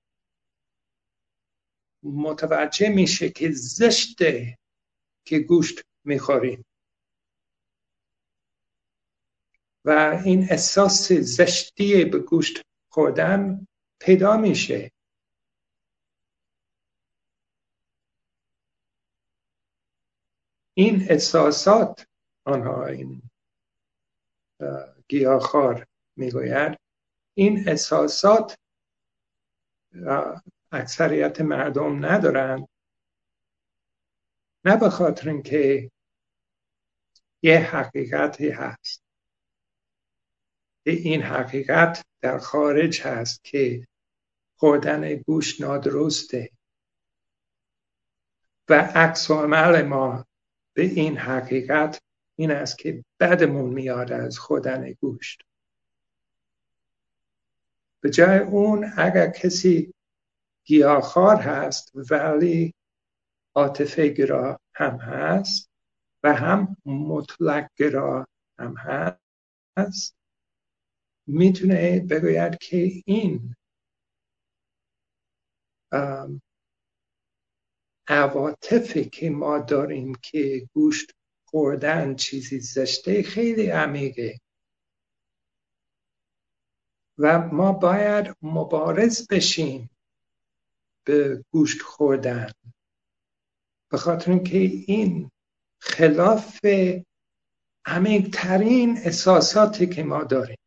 S2: متوجه میشه که زشته که گوشت میخوریم و این احساس زشتی به گوشت خوردن پیدا میشه. این احساسات، آنها این گیاهخوار میگوید، این احساسات اکثریت مردم ندارن، نه به خاطر اینکه یه حقیقتی هست. این حقیقت در خارج هست که خوردن گوشت نادرسته و عکس عمل ما به این حقیقت این است که بدمون میاد از خوردن گوشت. به جای اون اگر کسی گیاهخوار هست ولی عاطفه گرا هم هست و هم مطلق گرا هم هست، میتونه بگوید که این عواطفی که ما داریم که گوشت خوردن چیزی زشته خیلی عمیقه و ما باید مبارز بشیم به گوشت خوردن، به خاطر اینکه این خلاف عمیق‌ترین احساساتی که ما داریم.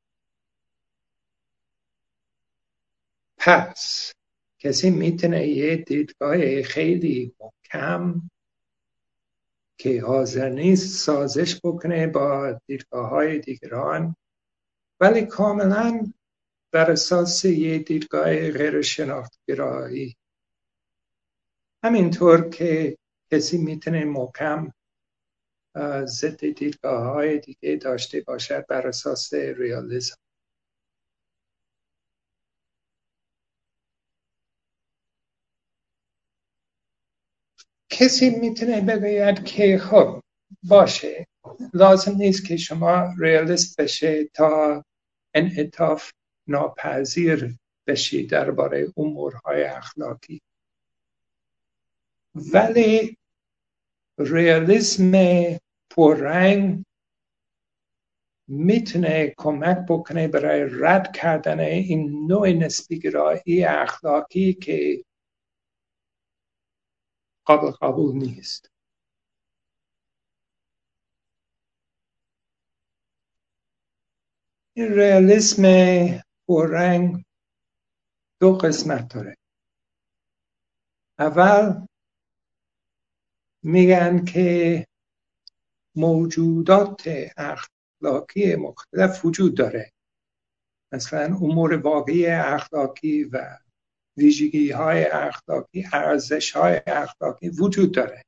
S2: پس کسی میتونه یه دیدگاه خیلی محکم که حاضر نیست سازش بکنه با دیدگاه‌های دیگران، ولی کاملا بر اساس یه دیدگاه غیر شناخت‌گرایی. همینطور که کسی میتونه محکم ضد دیدگاه‌های دیگه داشته باشد بر اساس ریالیسم. کسی میتونه بگوید که خب باشه، لازم نیست که شما ریالیست بشه تا انعطاف ناپذیر بشی درباره امورهای اخلاقی، ولی ریالیسم پررنگ میتونه کمک بکنه برای رد کردن این نوع نسبی‌گرایی اخلاقی که قابل قبول نیست. این ریالیسم پررنگ دو قسمت داره. اول میگن که موجودات اخلاقی مختلف وجود داره، مثلا امور واقعی اخلاقی و ویژگی های اخلاقی، ارزش های اخلاقی وجود داره.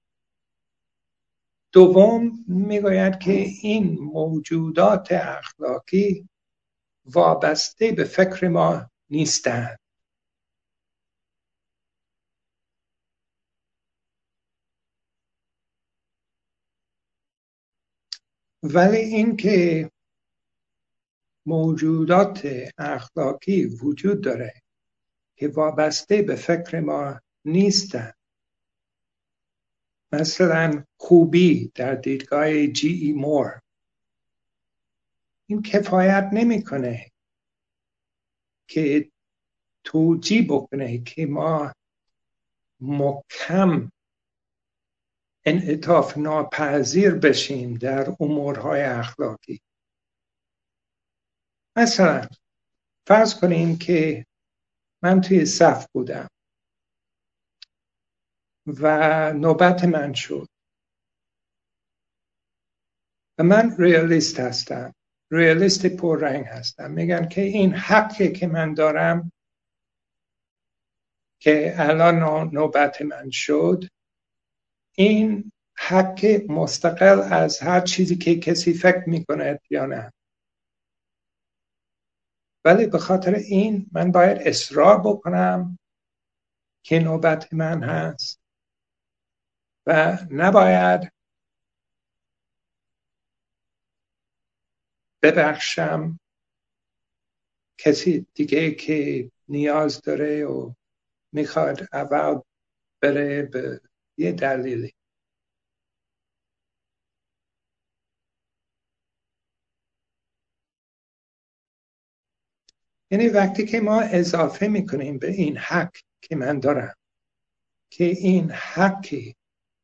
S2: دوم میگوید که این موجودات اخلاقی وابسته به فکر ما نیستند. ولی اینکه موجودات اخلاقی وجود داره که وابسته به فکر ما نیستند، مثلا خوبی در دیدگاه جی ای مور، این کفایت نمیکنه که توجیه بکنه که ما محکم انعطاف ناپذیر بشیم در امورهای اخلاقی. مثلا فرض کنیم که من توی صف بودم و نوبت من شد و من ریالیست هستم، ریالیست پررنگ هستم. میگن که این حقی که من دارم که الان نوبت من شد، این حق مستقل از هر چیزی که کسی فکر میکنه یا نه، ولی به خاطر این من باید اصرار بکنم که نوبت من هست و نباید ببخشم کسی دیگه که نیاز داره و میخواد اول بره به یه دلیلی. یعنی وقتی که ما اضافه میکنیم به این حق که من دارم که این حقی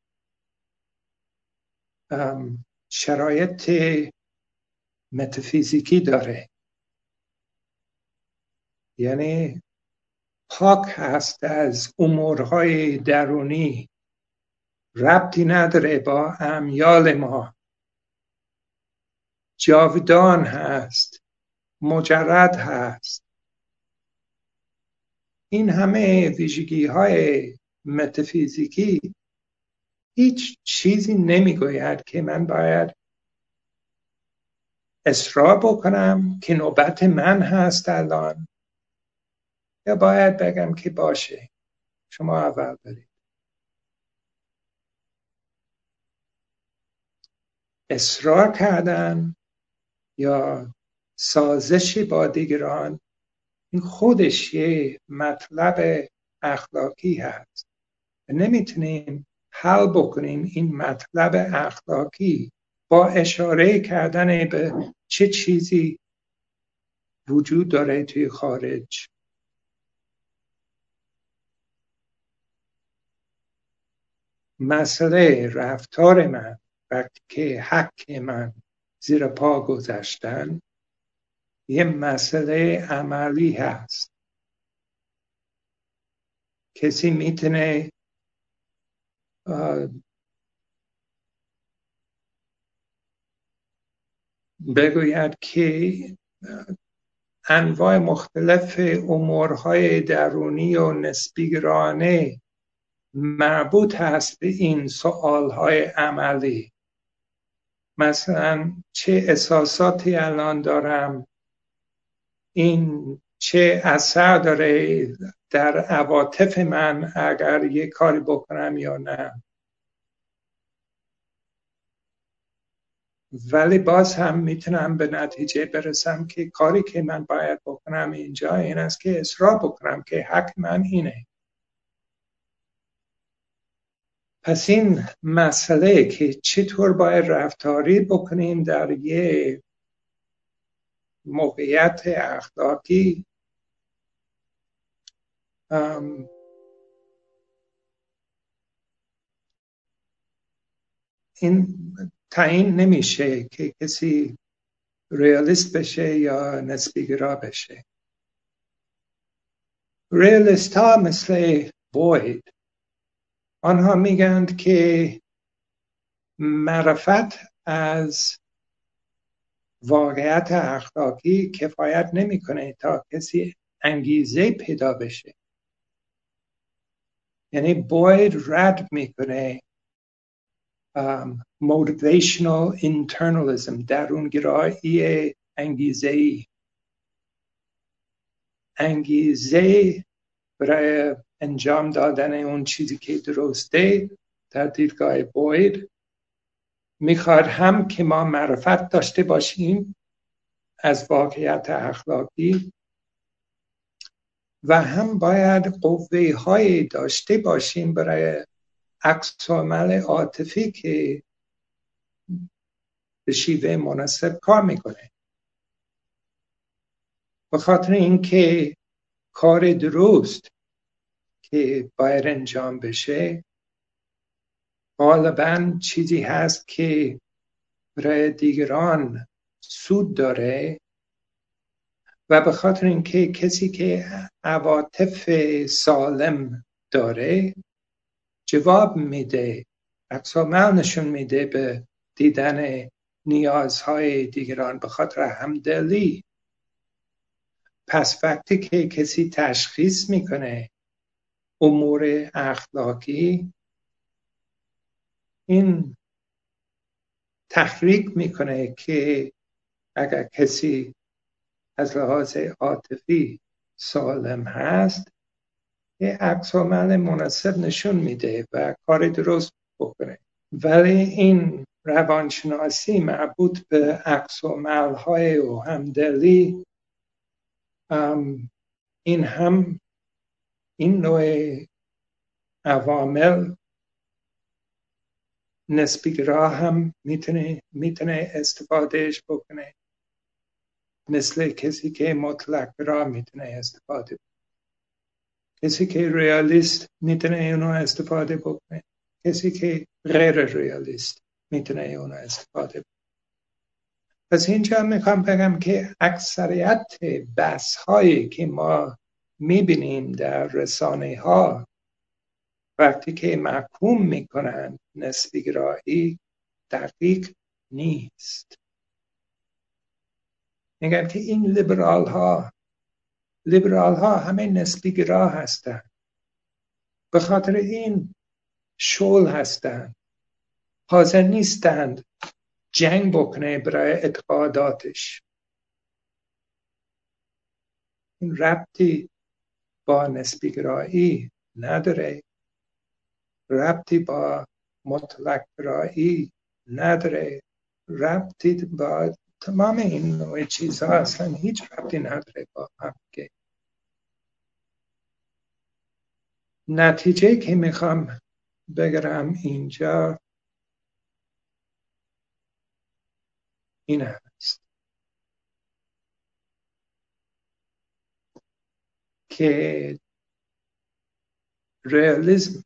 S2: شرایط متافیزیکی داره، یعنی پاک هست از امورهای درونی، ربطی نداره با امیال ما، جاودان هست، مجرد هست. این همه ویژگی های متافیزیکی هیچ چیزی نمیگوید که من باید اصرار بکنم که نوبت من هست الان، یا باید بگم که باشه شما اول برید. اصرار کردن یا سازشی با دیگران، این خودش یه مطلب اخلاقی هست. نمیتونیم حل بکنیم این مطلب اخلاقی با اشاره کردن به چه چیزی وجود داره توی خارج. مسئله رفتار من وقتی که حق من زیر پا گذاشتن یه مسئله عملی هست. کسی میتونه بگوید که انواع مختلف امورهای درونی و نسبیگرانه مربوط هست به این سوالهای عملی. مثلا چه احساساتی الان دارم، این چه اثر داره در عواطف من اگر یه کاری بکنم یا نه. ولی باز هم میتونم به نتیجه برسم که کاری که من باید بکنم اینجا این است که اصرار بکنم که حق من اینه. پس این مسئله که چطور باید رفتاری بکنیم در یه موقعیت اخلاقی این تعیین نمیشه که کسی ریالیست بشه یا نسبیگرا بشه. ریالیست ها مثل بوید آنها میگند که معرفت از واقعیت اخلاقی کفایت نمیکنه تا کسی انگیزه پیدا بشه. یعنی بوید رد میکنه um, motivational internalism، درونگرایی انگیزه‌ای. انگیزه برای انجام دادن اون چیزی که درسته در دیدگاه بوید میخواد هم که ما معرفت داشته باشیم از واقعیت اخلاقی و هم باید قوه های داشته باشیم برای عکس‌العمل عاطفی که به شیوه مناسب کار میکنه. به خاطر اینکه کار درست که باید انجام بشه غالباً چیزی هست که برای دیگران سود داره و به خاطر اینکه کسی که عواطف سالم داره جواب میده، عکس‌العمل نشون میده به دیدن نیازهای دیگران به خاطر همدلی. پس وقتی که کسی تشخیص میکنه امور اخلاقی، این تحریک میکنه که اگر کسی از لحاظ عاطفی سالم هست یه عکس‌العمل مناسب نشون میده و کار درست بکنه. ولی این روانشناسی مربوط به عکس‌العمل‌های و همدلی، این هم این نوع عوامل نسبیگرا هم میتونه میتونه استفادهش بکنه، مثل کسی که مطلق گرا میتونه استفاده بکنه. کسی که ریالیست میتونه اونو استفاده بکنه، کسی که غیر ریالیست میتونه اونو استفاده بکنه. پس اینجا میخوام بگم که اکثریت بحث هایی که ما میبینیم در رسانه ها وقتی که محکوم میکنن نسبیگرایی دقیق نیست. میگن که این لیبرال ها لیبرال ها همه نسبی گرا هستند، به خاطر این شول هستند، حاضر نیستند جنگ بکنه برای اعتقاداتش. این ربطی با نسبی گرایی نداره، ربطی با مطلق گرایی نداره، ربطی با تمام این نوع چیزها اصلا هیچ ربطی نداره با هم. که نتیجه که میخوام بگرم اینجا این هست که ریالیسم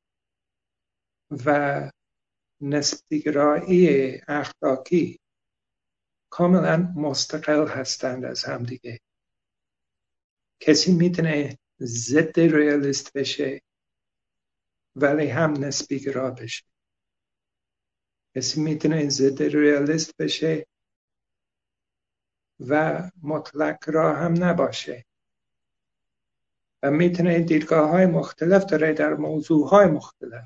S2: و نسبیگرایی اخلاقی کاملا مستقل هستند از هم دیگه. کسی میتونه ضد ریالیست بشه ولی هم نسبیگرا بشه، کسی میتونه ضد ریالیست بشه و مطلق را هم نباشه و میتونه دیدگاه های مختلف داره در موضوع های مختلف.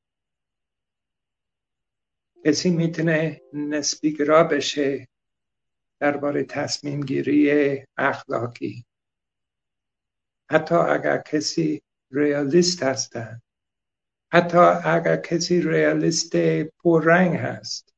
S2: کسی میتونه نسبیگرا بشه درباره تصمیم گیری اخلاقی، حتی اگر کسی ریالیست هستند، حتی اگر کسی ریالیست پررنگ هست.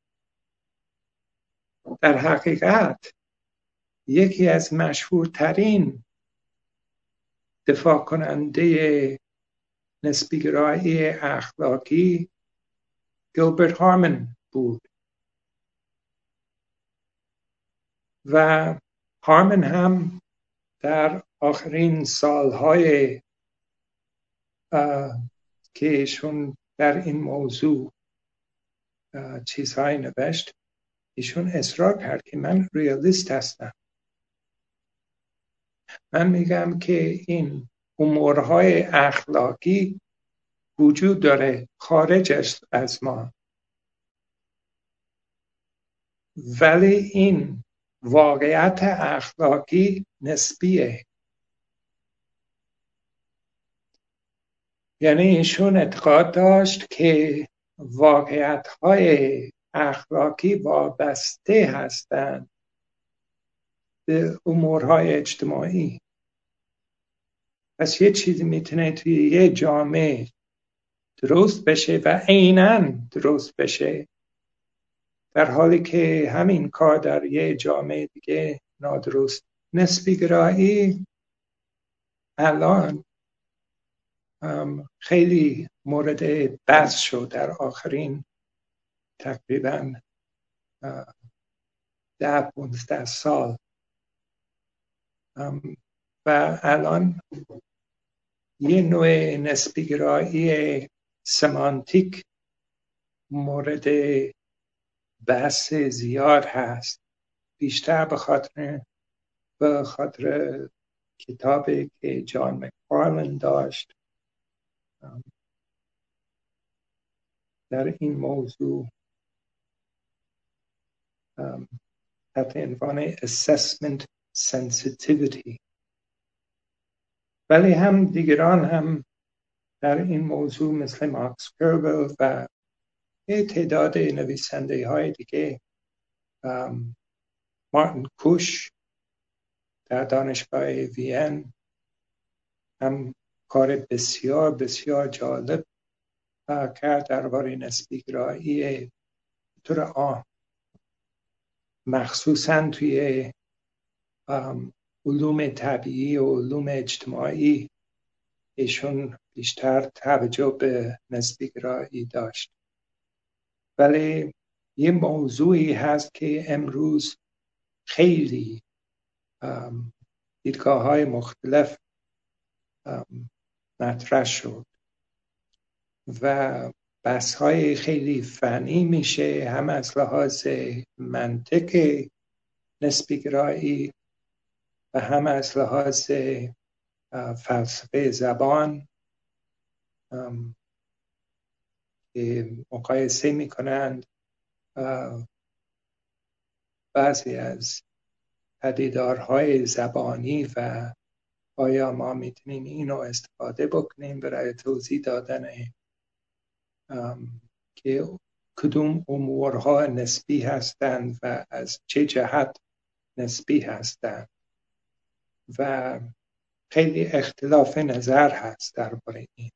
S2: در حقیقت یکی از مشهورترین دفاع کننده نسبیگرایی اخلاقی گیلبرت هارمن بود و هارمن هم در آخرین سالهای که ایشون در این موضوع چیزهای نوشت، ایشون اصرار کرد که من ریالیست هستم. من میگم که این امورهای اخلاقی وجود داره خارج از ما، ولی این واقعیت اخلاقی نسبیه. یعنی ایشون اعتقاد داشت که واقعیت‌های اخلاقی وابسته هستند به امورهای اجتماعی. پس یه چیزی میتونه توی یه جامعه درست بشه و عیناً درست بشه، در حالی که همین کار در یه جامعه دیگه نادرست. نسبی گرایی الان خیلی مورد بحث شد در آخرین تقریباً ده پونزده سال و الان یه نوع نسبیگرایی سمانتیک مورد بحث زیاد هست، بیشتر به خاطر به خاطر کتابی که جان مکفارلند داشت در این موضوع تحت عنوان assessment sensitivity. ولی هم دیگران هم در این موضوع مثل ماکس کربل و یه تعداد نویسنده های دیگه، مارتین کوش در دانشگاه وین هم کار بسیار بسیار جالب کرد درباره نسبیگرایی طور عام، مخصوصا توی علوم طبیعی و علوم اجتماعی ایشون بیشتر توجه به نسبیگرایی داشت. ولی یه موضوعی هست که امروز خیلی دیدگاه های مختلف مطرح شد و بحث های خیلی فنی میشه، هم از لحاظ منطق نسبیگرایی و هم از لحاظ فلسفه زبان، که مقایسه میکنند بعضی از پدیدارهای زبانی و آیا ما میتونیم اینو استفاده بکنیم برای توضیح دادن که کدوم امورها نسبی هستند و از چه جهت نسبی هستند و خیلی اختلاف نظر هست درباره این.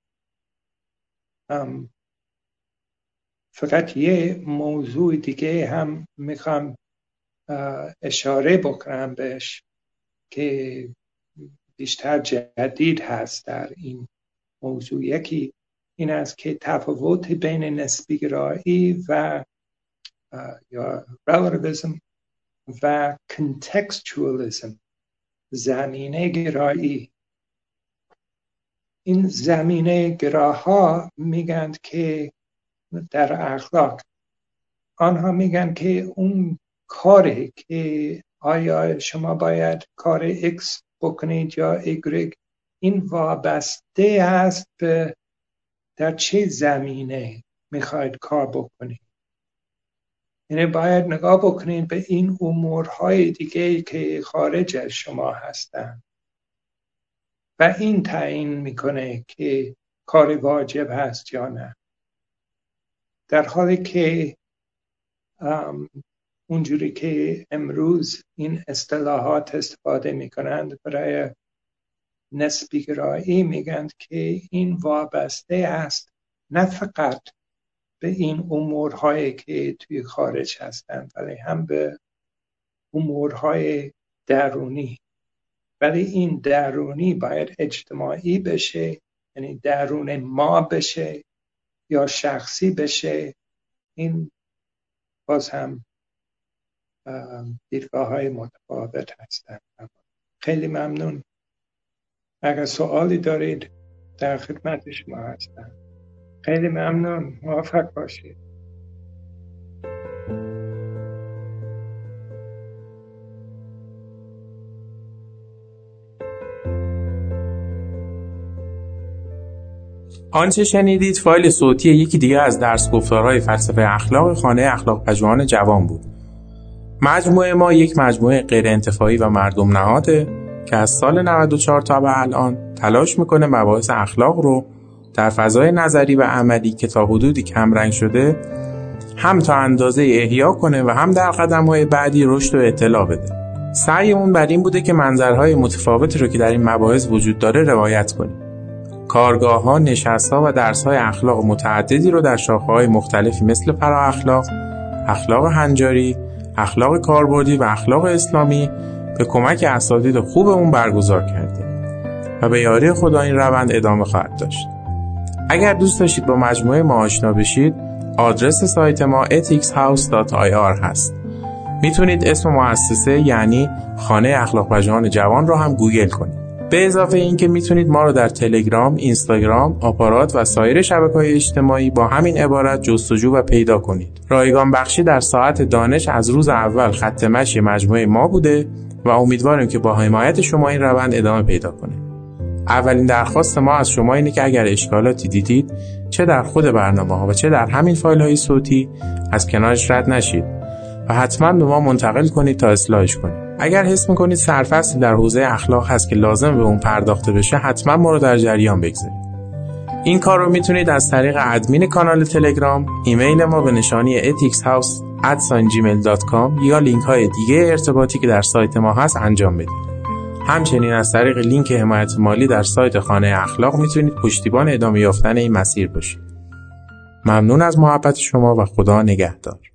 S2: فقط یه موضوع دیگه هم میخوام اشاره بکنم بهش که بیشتر جدید هست در این موضوع. یکی این است که تفاوت بین نسبیگرایی و یا relativism و contextualism، زمینه گرایی. این زمینه گراها میگن که در اخلاق آنها میگن که اون کاری که آیا شما باید کار X بکنید یا Y، این وابسته است به در چه زمینه میخواید کار بکنید. یعنی باید نگاه بکنید به این امورهای دیگه که خارج از شما هستن و این تعیین میکنه که کار واجب هست یا نه. در حالی که اونجوری که امروز این اصطلاحات استفاده میکنند برای نسبیگرایی، میگن که این وابسته است نه فقط به این امورهایی که توی خارج هستند ولی هم به امورهای درونی. ولی این درونی باید اجتماعی بشه، یعنی درون ما بشه یا شخصی بشه. این باز هم دیدگاه های متفاوت هستند. خیلی ممنون. اگر سوالی دارید در خدمت شما هستم. خیلی ممنون. موفق باشید.
S3: آنچه شنیدید فایل صوتی یکی دیگه از درس گفتارهای فلسفه اخلاق خانه اخلاق پژوهان جوان بود. مجموعه ما یک مجموعه غیر انتفاعی و مردم نهاده که از سال نود و چهار تا به الان تلاش میکنه مباحث اخلاق رو در فضای نظری و عملی که تا حدودی کمرنگ شده هم تا اندازه احیا کنه و هم در قدم‌های بعدی رشد و اطلاع بده. سعیمون بر این بوده که منظرهای متفاوتی رو که در این مباحث وجود داره روایت کنیم. کارگاه‌ها، نشست‌ها و درس‌های اخلاق متعددی رو در شاخه‌های مختلفی مثل فرا اخلاق، اخلاق هنجاری، اخلاق کاربردی و اخلاق اسلامی به کمک اساتید خوبمون برگزار کردیم و به یاری خدا این روند ادامه خواهد داشت. اگر دوست داشتید با مجموعه ما آشنا بشید، آدرس سایت ما ethics house dot i r هست. میتونید اسم مؤسسه یعنی خانه اخلاق پژوهان جوان رو هم گوگل کنید. به اضافه این که میتونید ما رو در تلگرام، اینستاگرام، آپارات و سایر شبکه‌های اجتماعی با همین عبارت جستجو و پیدا کنید. رایگان بخشی در ساعت دانش از روز اول خط مشی مجموعه ما بوده و امیدواریم که با حمایت شما این روند ادامه پیدا کنه. اولین درخواست ما از شما اینه که اگر اشکالاتی دیدید، چه در خود برنامه‌ها و چه در همین فایل‌های صوتی، از کنارش رد نشید و حتما به ما منتقل کنید تا اصلاحش کنید. اگر حس می‌کنید سرفصلی در حوزه اخلاق هست که لازم به اون پرداخته بشه، حتما ما رو در جریان بگذارید. این کار رو میتونید از طریق ادمین کانال تلگرام، ایمیل ما به نشانی ethics house at gmail dot com یا لینک‌های دیگه ارتباطی که در سایت ما هست انجام بدید. همچنین از طریق لینک حمایت مالی در سایت خانه اخلاق میتونید پشتیبان ادامه یافتن این مسیر باشید. ممنون از محبت شما و خدا نگهدار.